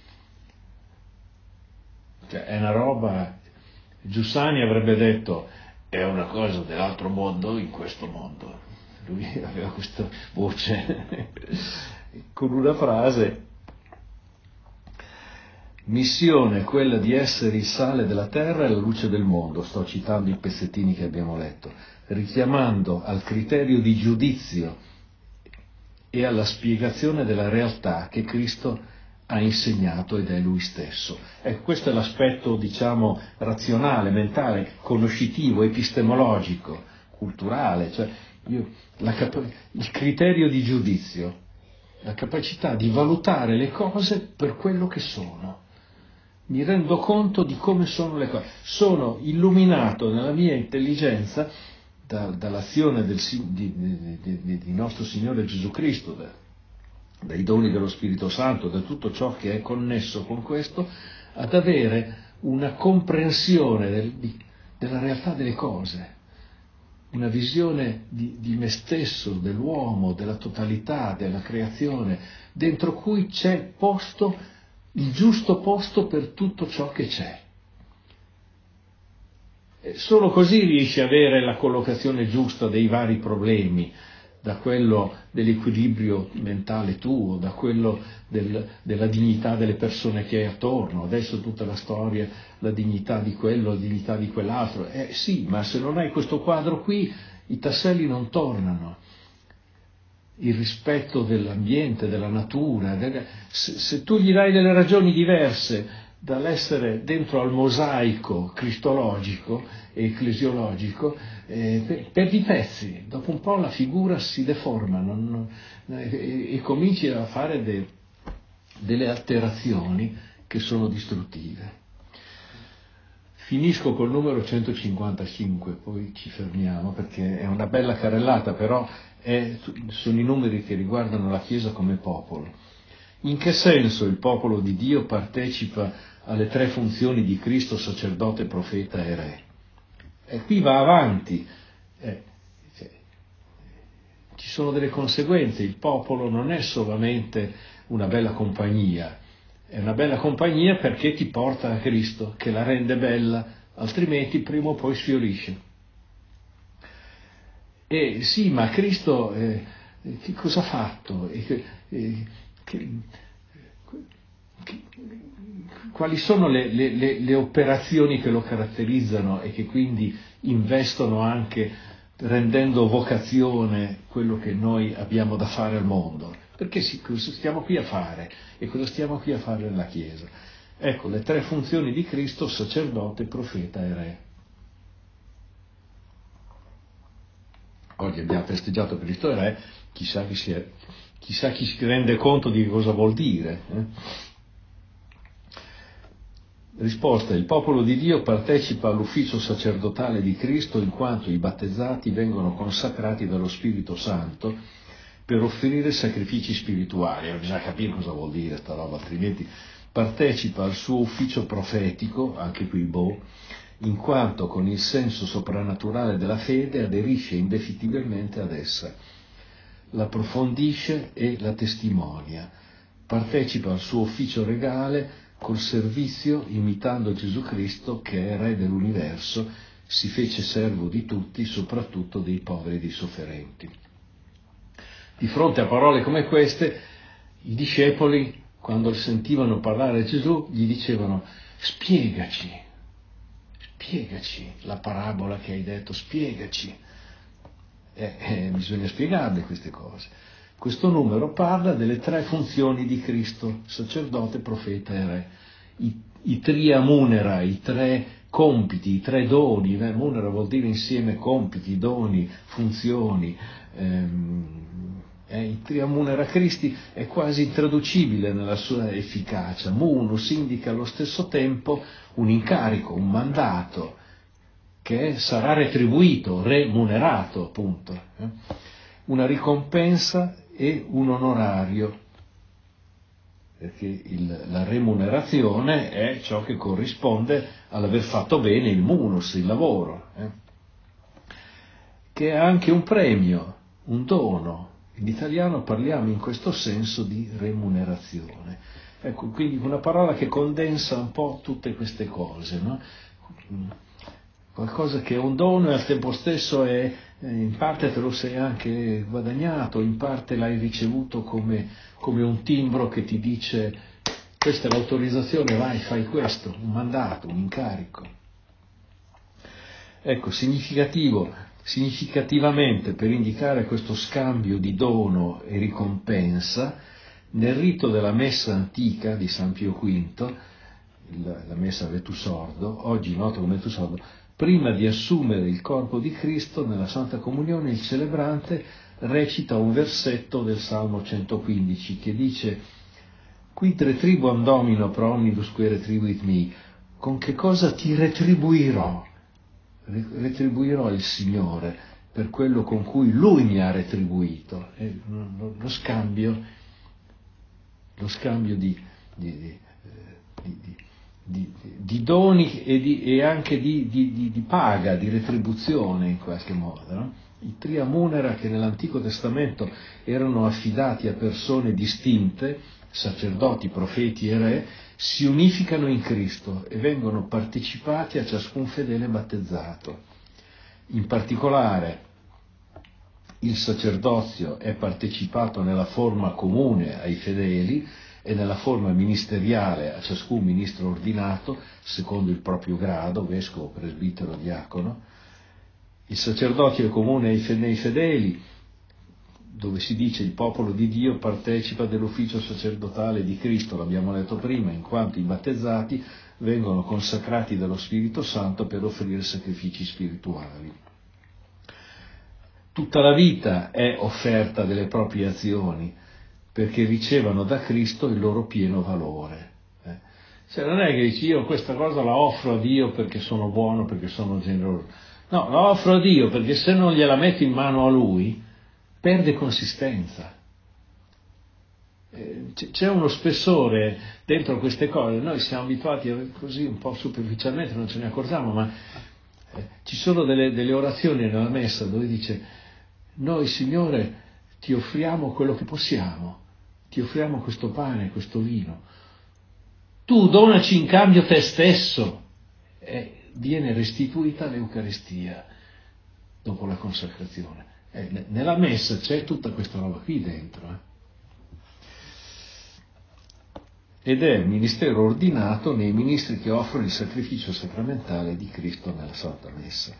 Cioè, è una roba, Giussani avrebbe detto, è una cosa dell'altro mondo in questo mondo. Lui aveva questa voce con una frase: missione quella di essere il sale della terra e la luce del mondo. Sto citando i pezzettini che abbiamo letto, richiamando al criterio di giudizio e alla spiegazione della realtà che Cristo ha insegnato ed è Lui stesso. Ecco, questo è l'aspetto, diciamo, razionale, mentale, conoscitivo, epistemologico, culturale, cioè io, la capa- il criterio di giudizio, la capacità di valutare le cose per quello che sono. Mi rendo conto di come sono le cose. Sono illuminato nella mia intelligenza da, dall'azione del, di, di, di, di nostro Signore Gesù Cristo, da, dai doni dello Spirito Santo, da tutto ciò che è connesso con questo, ad avere una comprensione del, di, della realtà delle cose, una visione di, di me stesso, dell'uomo, della totalità, della creazione, dentro cui c'è posto, il giusto posto per tutto ciò che c'è. Solo così riesci a avere la collocazione giusta dei vari problemi, da quello dell'equilibrio mentale tuo, da quello del, della dignità delle persone che hai attorno. Adesso tutta la storia, la dignità di quello, la dignità di quell'altro. Eh sì, ma se non hai questo quadro qui, i tasselli non tornano. Il rispetto dell'ambiente, della natura. Del... Se, se tu gli dai delle ragioni diverse dall'essere dentro al mosaico cristologico e ecclesiologico, eh, perdi i pezzi, dopo un po' la figura si deforma non, non, e, e cominci a fare de, delle alterazioni che sono distruttive. Finisco col numero centocinquantacinque, poi ci fermiamo perché è una bella carrellata, però è, sono i numeri che riguardano la Chiesa come popolo. In che senso il popolo di Dio partecipa alle tre funzioni di Cristo, sacerdote, profeta e re? E qui va avanti. Eh, ci sono delle conseguenze. Il popolo non è solamente una bella compagnia, è una bella compagnia perché ti porta a Cristo, che la rende bella, altrimenti prima o poi sfiorisce. E sì, ma Cristo eh, che cosa ha fatto? E, e, che, che, quali sono le, le, le, le operazioni che lo caratterizzano e che quindi investono anche rendendo vocazione quello che noi abbiamo da fare al mondo? Perché sì, cosa stiamo qui a fare e cosa stiamo qui a fare nella Chiesa? Ecco, le tre funzioni di Cristo: sacerdote, profeta e re. Oggi abbiamo festeggiato Cristo e Re, chissà chi si, è, chissà chi si rende conto di cosa vuol dire. Eh? Risposta: il popolo di Dio partecipa all'ufficio sacerdotale di Cristo in quanto i battezzati vengono consacrati dallo Spirito Santo per offrire sacrifici spirituali. Bisogna capire cosa vuol dire sta roba, altrimenti partecipa al suo ufficio profetico, anche qui boh, in quanto con il senso soprannaturale della fede aderisce indefittibilmente ad essa, l'approfondisce e la testimonia, partecipa al suo ufficio regale col servizio imitando Gesù Cristo che è Re dell'universo, si fece servo di tutti, soprattutto dei poveri e dei sofferenti. Di fronte a parole come queste, i discepoli, quando sentivano parlare Gesù, gli dicevano: spiegaci, spiegaci la parabola che hai detto, spiegaci. Eh, eh, bisogna spiegarle queste cose. Questo numero parla delle tre funzioni di Cristo: sacerdote, profeta e re. I, i triamunera, i tre compiti, i tre doni. Eh, munera vuol dire insieme compiti, doni, funzioni. Ehm, eh, il triamunera Christi è quasi intraducibile nella sua efficacia. Munus indica allo stesso tempo un incarico, un mandato, che sarà retribuito, remunerato, appunto, eh? una ricompensa e un onorario, perché il, la remunerazione è ciò che corrisponde all'aver fatto bene il munus, il lavoro, eh? che è anche un premio, un dono. In italiano parliamo in questo senso di remunerazione. Ecco, quindi una parola che condensa un po' tutte queste cose, no? Qualcosa che è un dono e al tempo stesso è, in parte te lo sei anche guadagnato, in parte l'hai ricevuto come, come un timbro che ti dice: questa è l'autorizzazione, vai, fai questo, un mandato, un incarico. Ecco, significativo, significativamente per indicare questo scambio di dono e ricompensa, nel rito della messa antica di San Pio quinto, la, la messa Vetus Ordo, oggi noto come Vetus Ordo, prima di assumere il corpo di Cristo nella Santa Comunione, il celebrante recita un versetto del Salmo centoquindici che dice: Quid retribuam Domino pro omnibus que retribuit mi. Con che cosa ti retribuirò? Retribuirò il Signore per quello con cui Lui mi ha retribuito. È lo scambio, lo scambio di, di, di, di, di, di doni e, di, e anche di, di, di paga, di retribuzione in qualche modo, no? I triamunera, che nell'Antico Testamento erano affidati a persone distinte, sacerdoti, profeti e re, si unificano in Cristo e vengono partecipati a ciascun fedele battezzato. In particolare, il sacerdozio è partecipato nella forma comune ai fedeli e nella forma ministeriale a ciascun ministro ordinato, secondo il proprio grado, vescovo, presbitero, diacono. Il sacerdozio è comune ai fedeli, dove si dice il popolo di Dio partecipa dell'ufficio sacerdotale di Cristo, l'abbiamo letto prima, in quanto i battezzati vengono consacrati dallo Spirito Santo per offrire sacrifici spirituali. Tutta la vita è offerta delle proprie azioni perché ricevano da Cristo il loro pieno valore. Eh? Cioè non è che dici: io questa cosa la offro a Dio perché sono buono, perché sono generoso. No, la offro a Dio perché se non gliela metto in mano a Lui perde consistenza. C'è uno spessore dentro queste cose, noi siamo abituati a, così un po' superficialmente, non ce ne accorgiamo, ma eh, ci sono delle, delle orazioni nella messa dove dice: noi Signore ti offriamo quello che possiamo, ti offriamo questo pane, questo vino. Tu donaci in cambio te stesso. E viene restituita l'Eucaristia dopo la consacrazione. E nella messa c'è tutta questa roba qui dentro. Eh? Ed è il ministero ordinato nei ministri che offrono il sacrificio sacramentale di Cristo nella Santa Messa.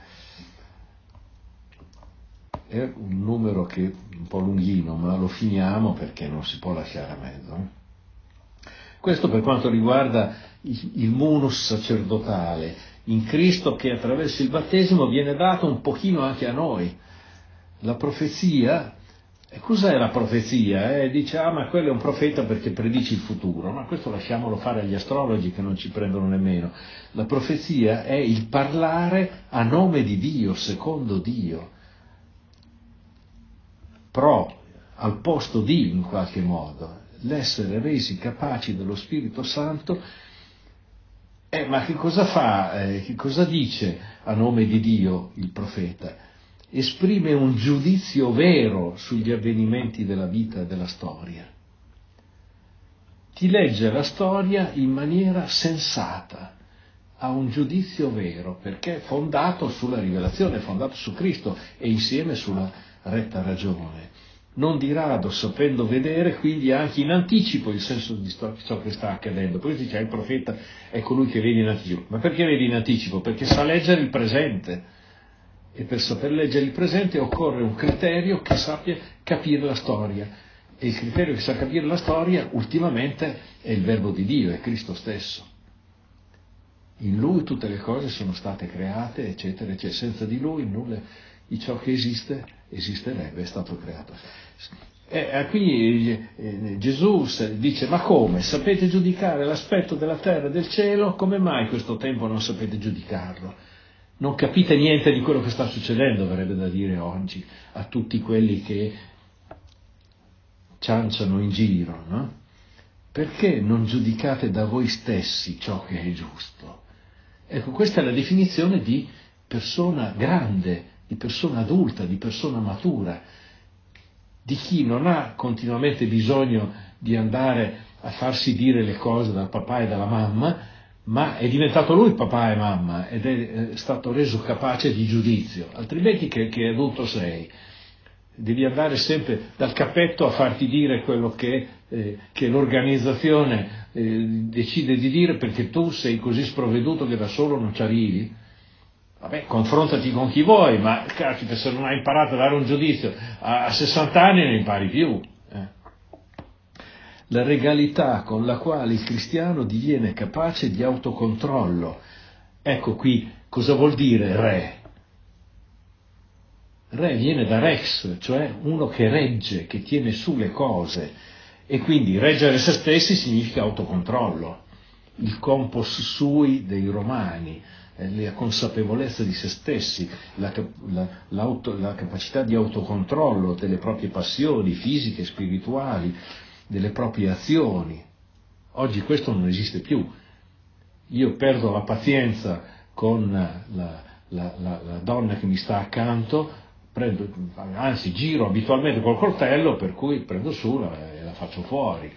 È un numero che è un po' lunghino, ma lo finiamo perché non si può lasciare a mezzo. Eh? Questo per quanto riguarda il munus sacerdotale in Cristo, che attraverso il battesimo viene dato un pochino anche a noi. La profezia, e cos'è la profezia? Eh? Dice, ah ma quello è un profeta perché predice il futuro, ma questo lasciamolo fare agli astrologi che non ci prendono nemmeno. La profezia è il parlare a nome di Dio, secondo Dio, pro, al posto di, in qualche modo, l'essere resi capaci dello Spirito Santo. Eh, ma che cosa fa, eh, che cosa dice a nome di Dio il profeta? Esprime un giudizio vero sugli avvenimenti della vita e della storia. Ti legge la storia in maniera sensata, ha un giudizio vero, perché è fondato sulla rivelazione, è fondato su Cristo e insieme sulla retta ragione. Non di rado sapendo vedere, quindi anche in anticipo il senso di ciò che sta accadendo. Poi si dice, il profeta è colui che vede in anticipo. Ma perché vede in anticipo? Perché sa leggere il presente. E per saper leggere il presente occorre un criterio che sappia capire la storia. E il criterio che sa capire la storia, ultimamente, è il Verbo di Dio, è Cristo stesso. In Lui tutte le cose sono state create, eccetera, eccetera. Senza di Lui nulla di ciò che esiste, esisterebbe, è stato creato. E qui eh, Gesù dice, ma come? Sapete giudicare l'aspetto della terra e del cielo? Come mai questo tempo non sapete giudicarlo? Non capite niente di quello che sta succedendo, verrebbe da dire oggi, a tutti quelli che cianciano in giro, no? Perché non giudicate da voi stessi ciò che è giusto? Ecco, questa è la definizione di persona grande, di persona adulta, di persona matura, di chi non ha continuamente bisogno di andare a farsi dire le cose dal papà e dalla mamma, ma è diventato lui papà e mamma ed è stato reso capace di giudizio. Altrimenti che, che adulto sei? Devi andare sempre dal cappetto a farti dire quello che, eh, che l'organizzazione eh, decide di dire, perché tu sei così sprovveduto che da solo non ci arrivi. Vabbè, confrontati con chi vuoi, ma cacchio, se non hai imparato a dare un giudizio a, a sessanta anni ne impari più. Eh. La regalità con la quale il cristiano diviene capace di autocontrollo. Ecco qui cosa vuol dire re. Re viene da rex, cioè uno che regge, che tiene su le cose, e quindi reggere se stessi significa autocontrollo, il compos sui dei romani, eh, la consapevolezza di se stessi, la, la, la capacità di autocontrollo delle proprie passioni fisiche, spirituali, delle proprie azioni. Oggi questo non esiste più. Io perdo la pazienza con la, la, la, la donna che mi sta accanto, prendo, anzi giro abitualmente col coltello, per cui prendo su e la faccio fuori.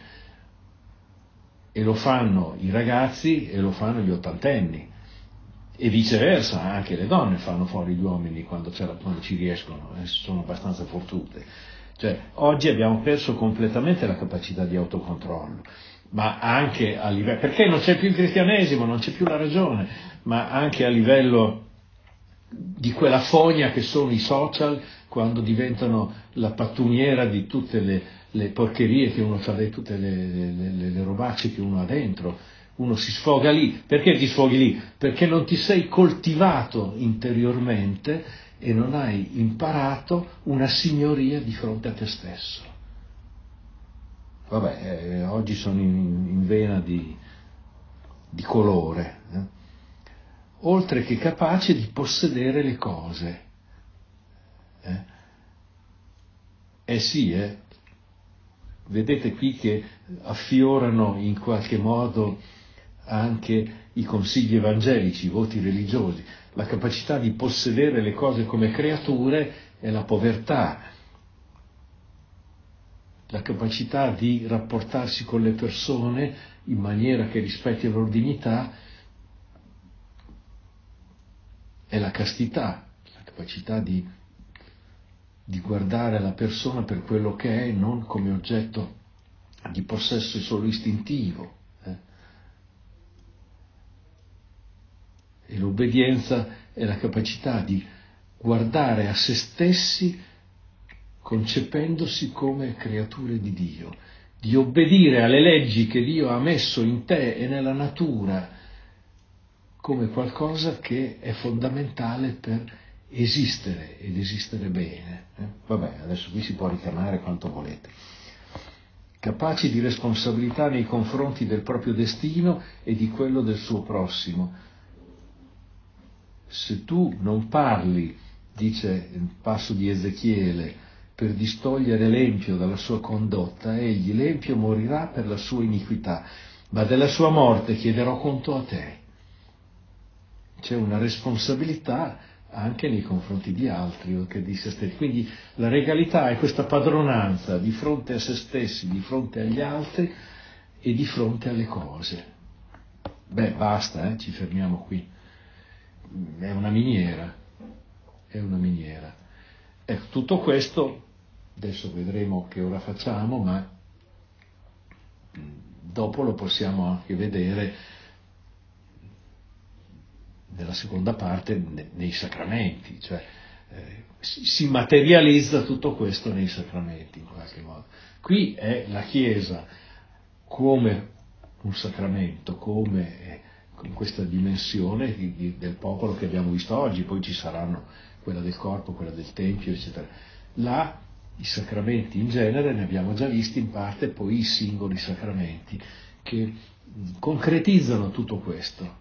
E lo fanno i ragazzi e lo fanno gli ottantenni. E viceversa, anche le donne fanno fuori gli uomini quando, quando ci riescono, e sono abbastanza fortute. Cioè, oggi abbiamo perso completamente la capacità di autocontrollo, ma anche a livello, perché non c'è più il cristianesimo, non c'è più la ragione, ma anche a livello di quella fogna che sono i social, quando diventano la pattumiera di tutte le, le porcherie che uno ha, tutte le, le, le robacce che uno ha dentro. Uno si sfoga lì. Perché ti sfoghi lì? Perché non ti sei coltivato interiormente e non hai imparato una signoria di fronte a te stesso. Vabbè, eh, oggi sono in, in vena di, di colore, eh? Oltre che capace di possedere le cose. Eh, eh sì, eh. Vedete qui che affiorano in qualche modo anche i consigli evangelici, i voti religiosi. La capacità di possedere le cose come creature è la povertà. la capacità di rapportarsi con le persone in maniera che rispetti la loro dignità è la castità, la capacità di, di guardare la persona per quello che è, non come oggetto di possesso solo istintivo. Eh. E l'obbedienza è la capacità di guardare a se stessi concependosi come creature di Dio, di obbedire alle leggi che Dio ha messo in te e nella natura come qualcosa che è fondamentale per esistere ed esistere bene. Eh? Vabbè, adesso qui si può richiamare quanto volete. Capaci di responsabilità nei confronti del proprio destino e di quello del suo prossimo. Se tu non parli, dice il passo di Ezechiele, per distogliere l'empio dalla sua condotta, egli, l'empio, morirà per la sua iniquità, ma della sua morte chiederò conto a te. C'è una responsabilità anche nei confronti di altri o che di se stessi. Quindi la regalità è questa padronanza di fronte a se stessi, di fronte agli altri e di fronte alle cose. Beh, basta, eh? Ci fermiamo qui. È una miniera, è una miniera. Ecco, tutto questo, adesso vedremo che ora facciamo, ma dopo lo possiamo anche vedere nella seconda parte nei sacramenti, cioè eh, si materializza tutto questo nei sacramenti in qualche modo. Qui è la Chiesa come un sacramento, come eh, con questa dimensione di, di, del popolo che abbiamo visto oggi, poi ci saranno quella del corpo, quella del Tempio, eccetera. Là i sacramenti in genere ne abbiamo già visti in parte, poi i singoli sacramenti che concretizzano tutto questo,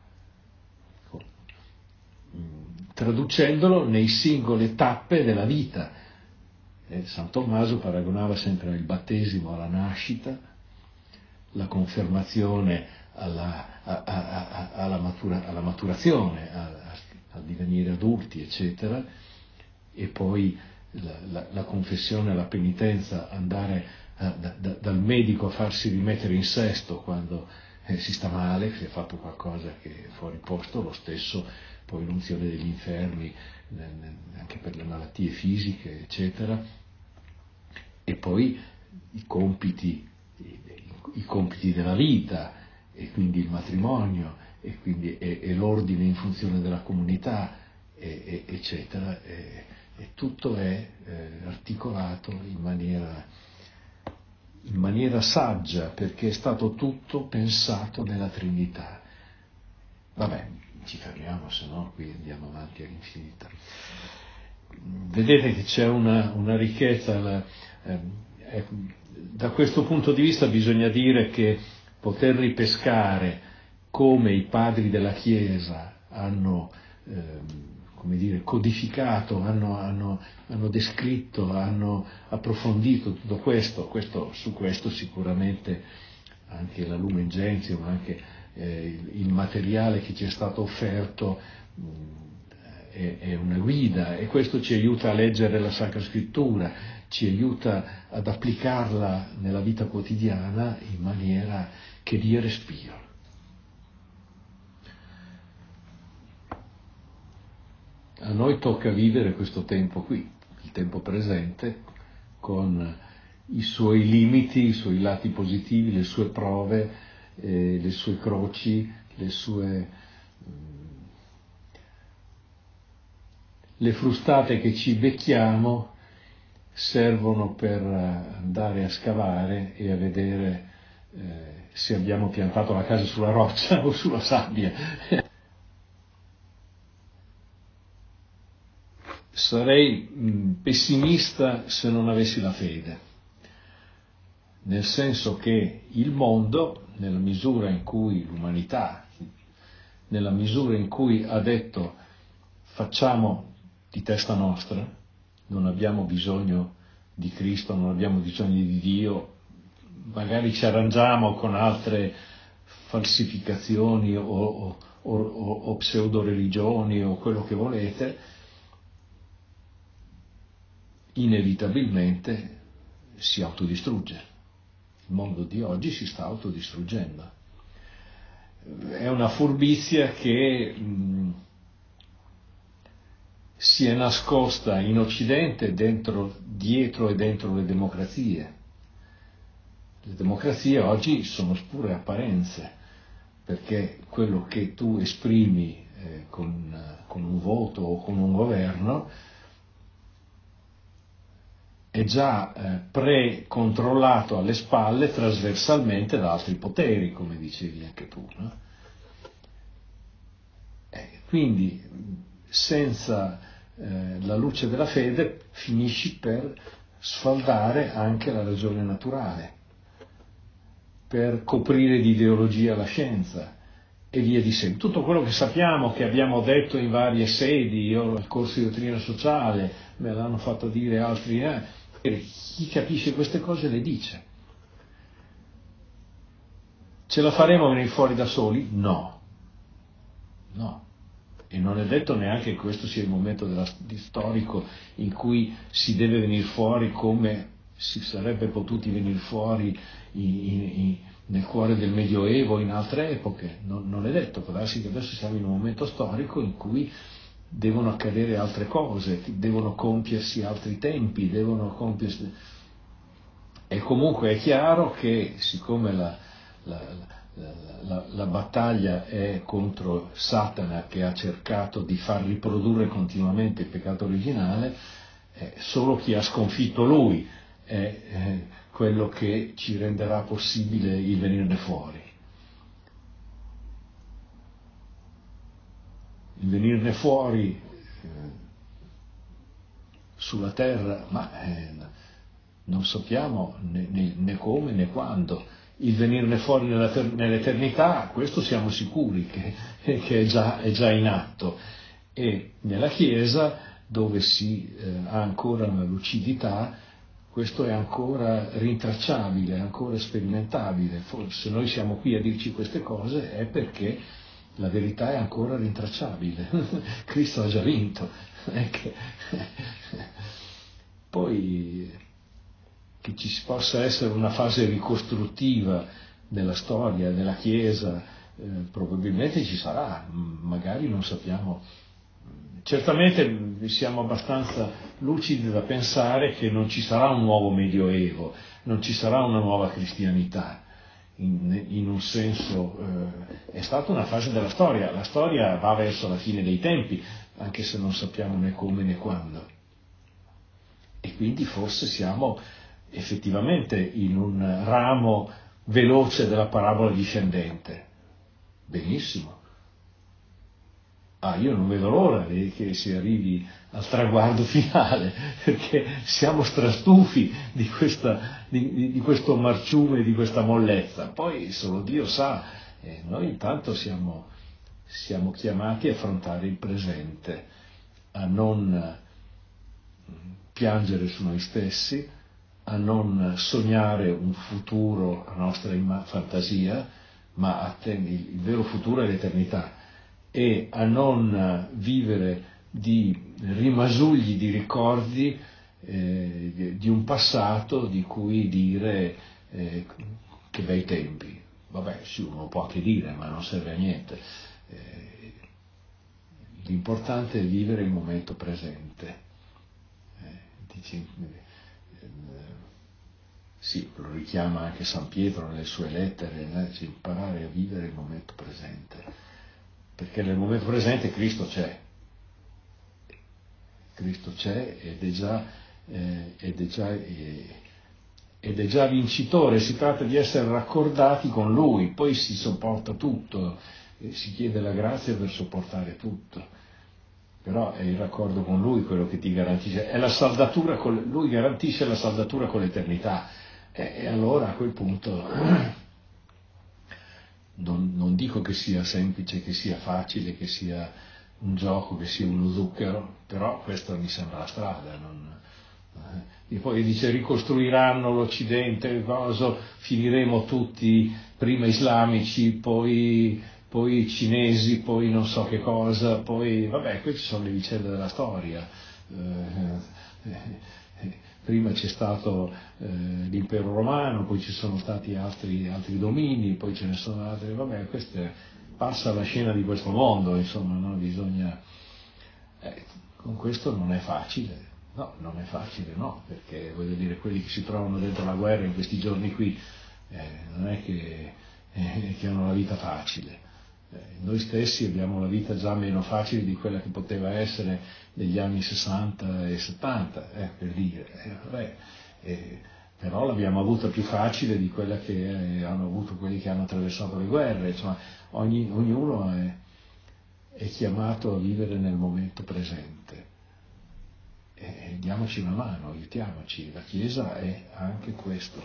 traducendolo nei singole tappe della vita. Eh, San Tommaso paragonava sempre il battesimo alla nascita, la confermazione alla, a, a, a, alla, matura, alla maturazione, al divenire adulti, eccetera, e poi la, la, la confessione, la penitenza, andare a, da, da, dal medico a farsi rimettere in sesto quando eh, si sta male, si è fatto qualcosa che è fuori posto, lo stesso poi l'unzione degli infermi anche per le malattie fisiche, eccetera, e poi i compiti, i compiti della vita, e quindi il matrimonio, e quindi e, e l'ordine in funzione della comunità, e, e, eccetera, e, e tutto è eh, articolato in maniera, in maniera saggia, perché è stato tutto pensato nella Trinità. Vabbè, ci fermiamo, se no qui andiamo avanti all'infinito. Vedete che c'è una, una ricchezza, la, eh, eh, da questo punto di vista bisogna dire che poter ripescare come i padri della Chiesa hanno eh, come dire, codificato, hanno, hanno, hanno descritto, hanno approfondito tutto questo, questo, su questo sicuramente anche la Lumen Gentium, anche eh, il, il materiale che ci è stato offerto mh, è, è una guida, e questo ci aiuta a leggere la Sacra Scrittura, ci aiuta ad applicarla nella vita quotidiana in maniera che dia respiro. A noi tocca vivere questo tempo qui, il tempo presente, con i suoi limiti, i suoi lati positivi, le sue prove, eh, le sue croci, le sue le frustate che ci becchiamo servono per andare a scavare e a vedere eh, se abbiamo piantato la casa sulla roccia o sulla sabbia. Sarei mh, pessimista se non avessi la fede, nel senso che il mondo, nella misura in cui l'umanità, nella misura in cui ha detto facciamo di testa nostra, non abbiamo bisogno di Cristo, non abbiamo bisogno di Dio, magari ci arrangiamo con altre falsificazioni o, o, o, o pseudo-religioni o quello che volete, inevitabilmente si autodistrugge. Il mondo di oggi si sta autodistruggendo. È una furbizia che mh, si è nascosta in Occidente dentro, dietro e dentro le democrazie. Le democrazie oggi sono pure apparenze, perché quello che tu esprimi eh, con, con un voto o con un governo è già eh, pre-controllato alle spalle trasversalmente da altri poteri, come dicevi anche tu, no? Eh, quindi senza eh, la luce della fede finisci per sfaldare anche la ragione naturale, per coprire di ideologia la scienza e via di seguito. Tutto quello che sappiamo, che abbiamo detto in varie sedi, io al corso di dottrina sociale, me l'hanno fatto dire altri, eh, chi capisce queste cose le dice. Ce la faremo venire fuori da soli? No. No. E non è detto neanche che questo sia il momento della, di storico in cui si deve venire fuori come si sarebbe potuti venire fuori in, in, in, nel cuore del Medioevo o in altre epoche. Non, non è detto, può darsi che adesso siamo in un momento storico in cui devono accadere altre cose, devono compiersi altri tempi, devono compiersi... E comunque è chiaro che siccome la, la, la, la, la battaglia è contro Satana, che ha cercato di far riprodurre continuamente il peccato originale, eh, solo chi ha sconfitto lui è eh, quello che ci renderà possibile il venirne fuori. Il venirne fuori eh, sulla terra, ma eh, non sappiamo né, né, né come né quando. Il venirne fuori nella, nell'eternità, questo siamo sicuri che, che è, già, è già in atto. E nella Chiesa, dove si eh, ha ancora una lucidità, questo è ancora rintracciabile, è ancora sperimentabile. Forse noi siamo qui a dirci queste cose è perché la verità è ancora rintracciabile. Cristo ha già vinto. Poi che ci possa essere una fase ricostruttiva della storia, della Chiesa, eh, probabilmente ci sarà, magari non sappiamo. Certamente siamo abbastanza lucidi da pensare che non ci sarà un nuovo Medioevo, non ci sarà una nuova cristianità. In, in un senso eh, è stata una fase della storia, la storia va verso la fine dei tempi, anche se non sappiamo né come né quando. E quindi forse siamo effettivamente in un ramo veloce della parabola discendente. Benissimo. Ah, io non vedo l'ora che si arrivi al traguardo finale, perché siamo strastufi di, questa, di, di questo marciume, di questa mollezza. Poi solo Dio sa, eh, noi intanto siamo, siamo chiamati a affrontare il presente, a non piangere su noi stessi, a non sognare un futuro a nostra fantasia, ma a ten- il vero futuro è l'eternità, e a non vivere di rimasugli di ricordi eh, di un passato di cui dire eh, che bei tempi. Vabbè, sì, uno può anche dire, ma non serve a niente. Eh, l'importante è vivere il momento presente. Dici, eh, sì, lo richiama anche San Pietro nelle sue lettere, eh, dice, imparare a vivere il momento presente, perché nel momento presente Cristo c'è, Cristo c'è ed è già, eh, ed è già, eh, ed è già vincitore. Si tratta di essere raccordati con Lui, poi si sopporta tutto, eh, si chiede la grazia per sopportare tutto. Però è il raccordo con Lui quello che ti garantisce, è la saldatura con, Lui garantisce la saldatura con l'eternità, e, e allora a quel punto non, non dico che sia semplice, che sia facile, che sia un gioco, che sia uno zucchero, però questa mi sembra la strada. Non, eh. E poi dice ricostruiranno l'Occidente, cosa, finiremo tutti prima islamici, poi... poi cinesi, poi non so che cosa, poi vabbè, queste sono le vicende della storia. Eh, eh, prima c'è stato eh, l'impero romano, poi ci sono stati altri, altri domini, poi ce ne sono altri, vabbè, questa passa la scena di questo mondo, insomma, no? Bisogna, eh, con questo non è facile, no, non è facile, no, perché voglio dire, quelli che si trovano dentro la guerra in questi giorni qui, eh, non è che, eh, che hanno la vita facile. Eh, noi stessi abbiamo la vita già meno facile di quella che poteva essere negli anni sessanta e settanta, eh, per dire, eh, vabbè, eh, però l'abbiamo avuta più facile di quella che eh, hanno avuto quelli che hanno attraversato le guerre, insomma, ogni, ognuno è, è chiamato a vivere nel momento presente. E diamoci una mano, aiutiamoci, la Chiesa è anche questo.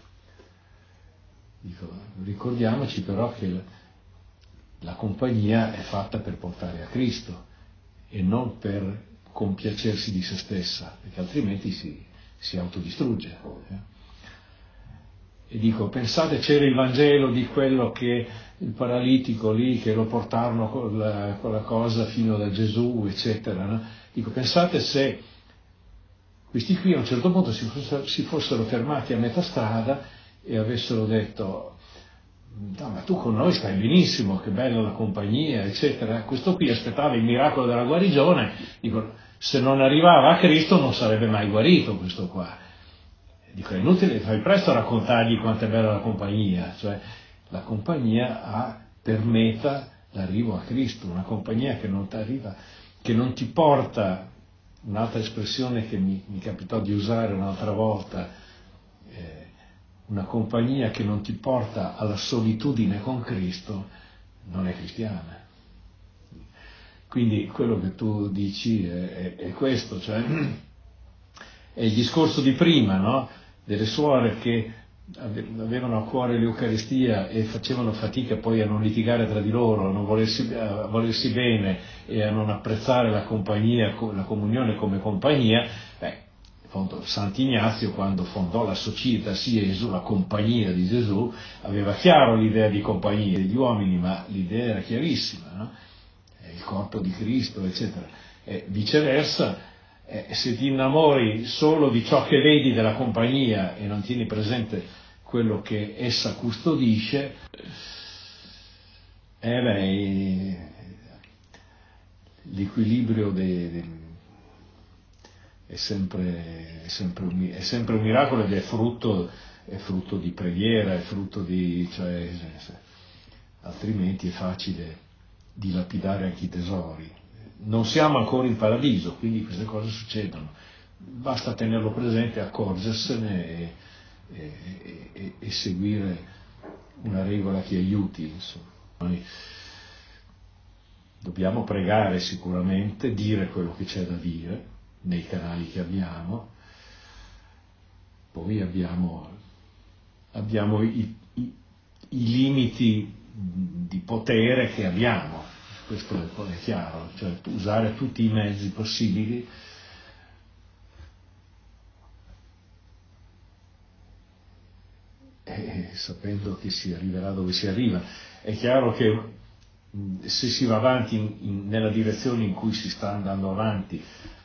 Dico, ricordiamoci però che la compagnia è fatta per portare a Cristo e non per compiacersi di se stessa, perché altrimenti si, si autodistrugge. Eh? E dico, pensate, c'era il Vangelo di quello che il paralitico lì, che lo portarono con la, con la cosa fino da Gesù, eccetera. No? Dico, pensate se questi qui a un certo punto si fossero, si fossero fermati a metà strada e avessero detto: no, ma tu con noi stai benissimo, che bella la compagnia, eccetera. Questo qui aspettava il miracolo della guarigione, dico, se non arrivava a Cristo non sarebbe mai guarito questo qua. Dico, è inutile, fai presto a raccontargli quanto è bella la compagnia, cioè la compagnia ha per meta l'arrivo a Cristo, una compagnia che non ti arriva, che non ti porta, un'altra espressione che mi, mi capitò di usare un'altra volta, eh, una compagnia che non ti porta alla solitudine con Cristo non è cristiana. Quindi quello che tu dici è, è, è questo, cioè è il discorso di prima, no? Delle suore che avevano a cuore l'Eucaristia e facevano fatica poi a non litigare tra di loro, a non volersi, a volersi bene e a non apprezzare la compagnia, la comunione come compagnia. Beh, Sant'Ignazio, quando fondò la Societas Jesu, la compagnia di Gesù, aveva chiaro l'idea di compagnia degli uomini, ma l'idea era chiarissima, no? Il corpo di Cristo, eccetera. E viceversa, eh, se ti innamori solo di ciò che vedi della compagnia e non tieni presente quello che essa custodisce, eh beh, l'equilibrio dei, dei È sempre, è, sempre un, è sempre un miracolo ed è frutto, è frutto di preghiera, è frutto di, cioè, altrimenti è facile dilapidare anche i tesori. Non siamo ancora in paradiso, quindi queste cose succedono. Basta tenerlo presente, accorgersene e, e, e, e seguire una regola che aiuti. Insomma. Noi dobbiamo pregare sicuramente, dire quello che c'è da dire nei canali che abbiamo, poi abbiamo, abbiamo i, i, i limiti di potere che abbiamo, questo è, è chiaro, cioè usare tutti i mezzi possibili e sapendo che si arriverà dove si arriva. È chiaro che se si va avanti in, in, nella direzione in cui si sta andando avanti,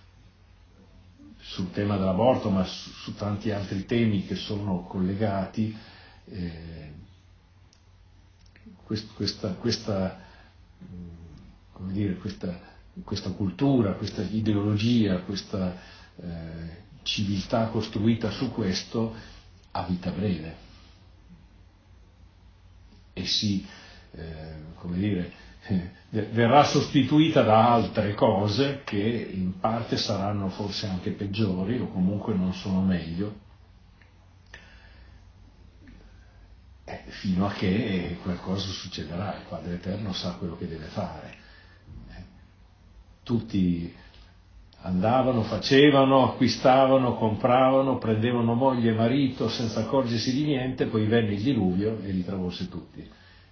sul tema dell'aborto, ma su, su tanti altri temi che sono collegati, eh, quest, questa, questa, come dire, questa, questa cultura, questa ideologia, questa eh, civiltà costruita su questo ha vita breve e si, eh, come dire, verrà sostituita da altre cose che in parte saranno forse anche peggiori o comunque non sono meglio, eh, fino a che qualcosa succederà. Il Padre Eterno sa quello che deve fare. Eh, tutti andavano, facevano, acquistavano, compravano, prendevano moglie e marito senza accorgersi di niente, poi venne il diluvio e li travolse tutti.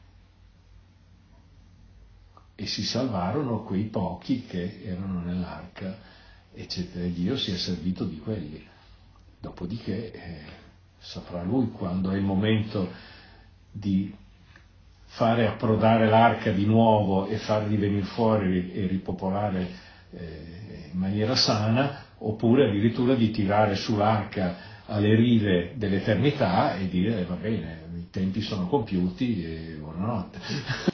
E si salvarono quei pochi che erano nell'arca, eccetera, e Dio si è servito di quelli. Dopodiché eh, saprà Lui quando è il momento di fare approdare l'arca di nuovo e farli venire fuori e ripopolare eh, in maniera sana, oppure addirittura di tirare sull'arca alle rive dell'eternità e dire va bene, i tempi sono compiuti e buonanotte.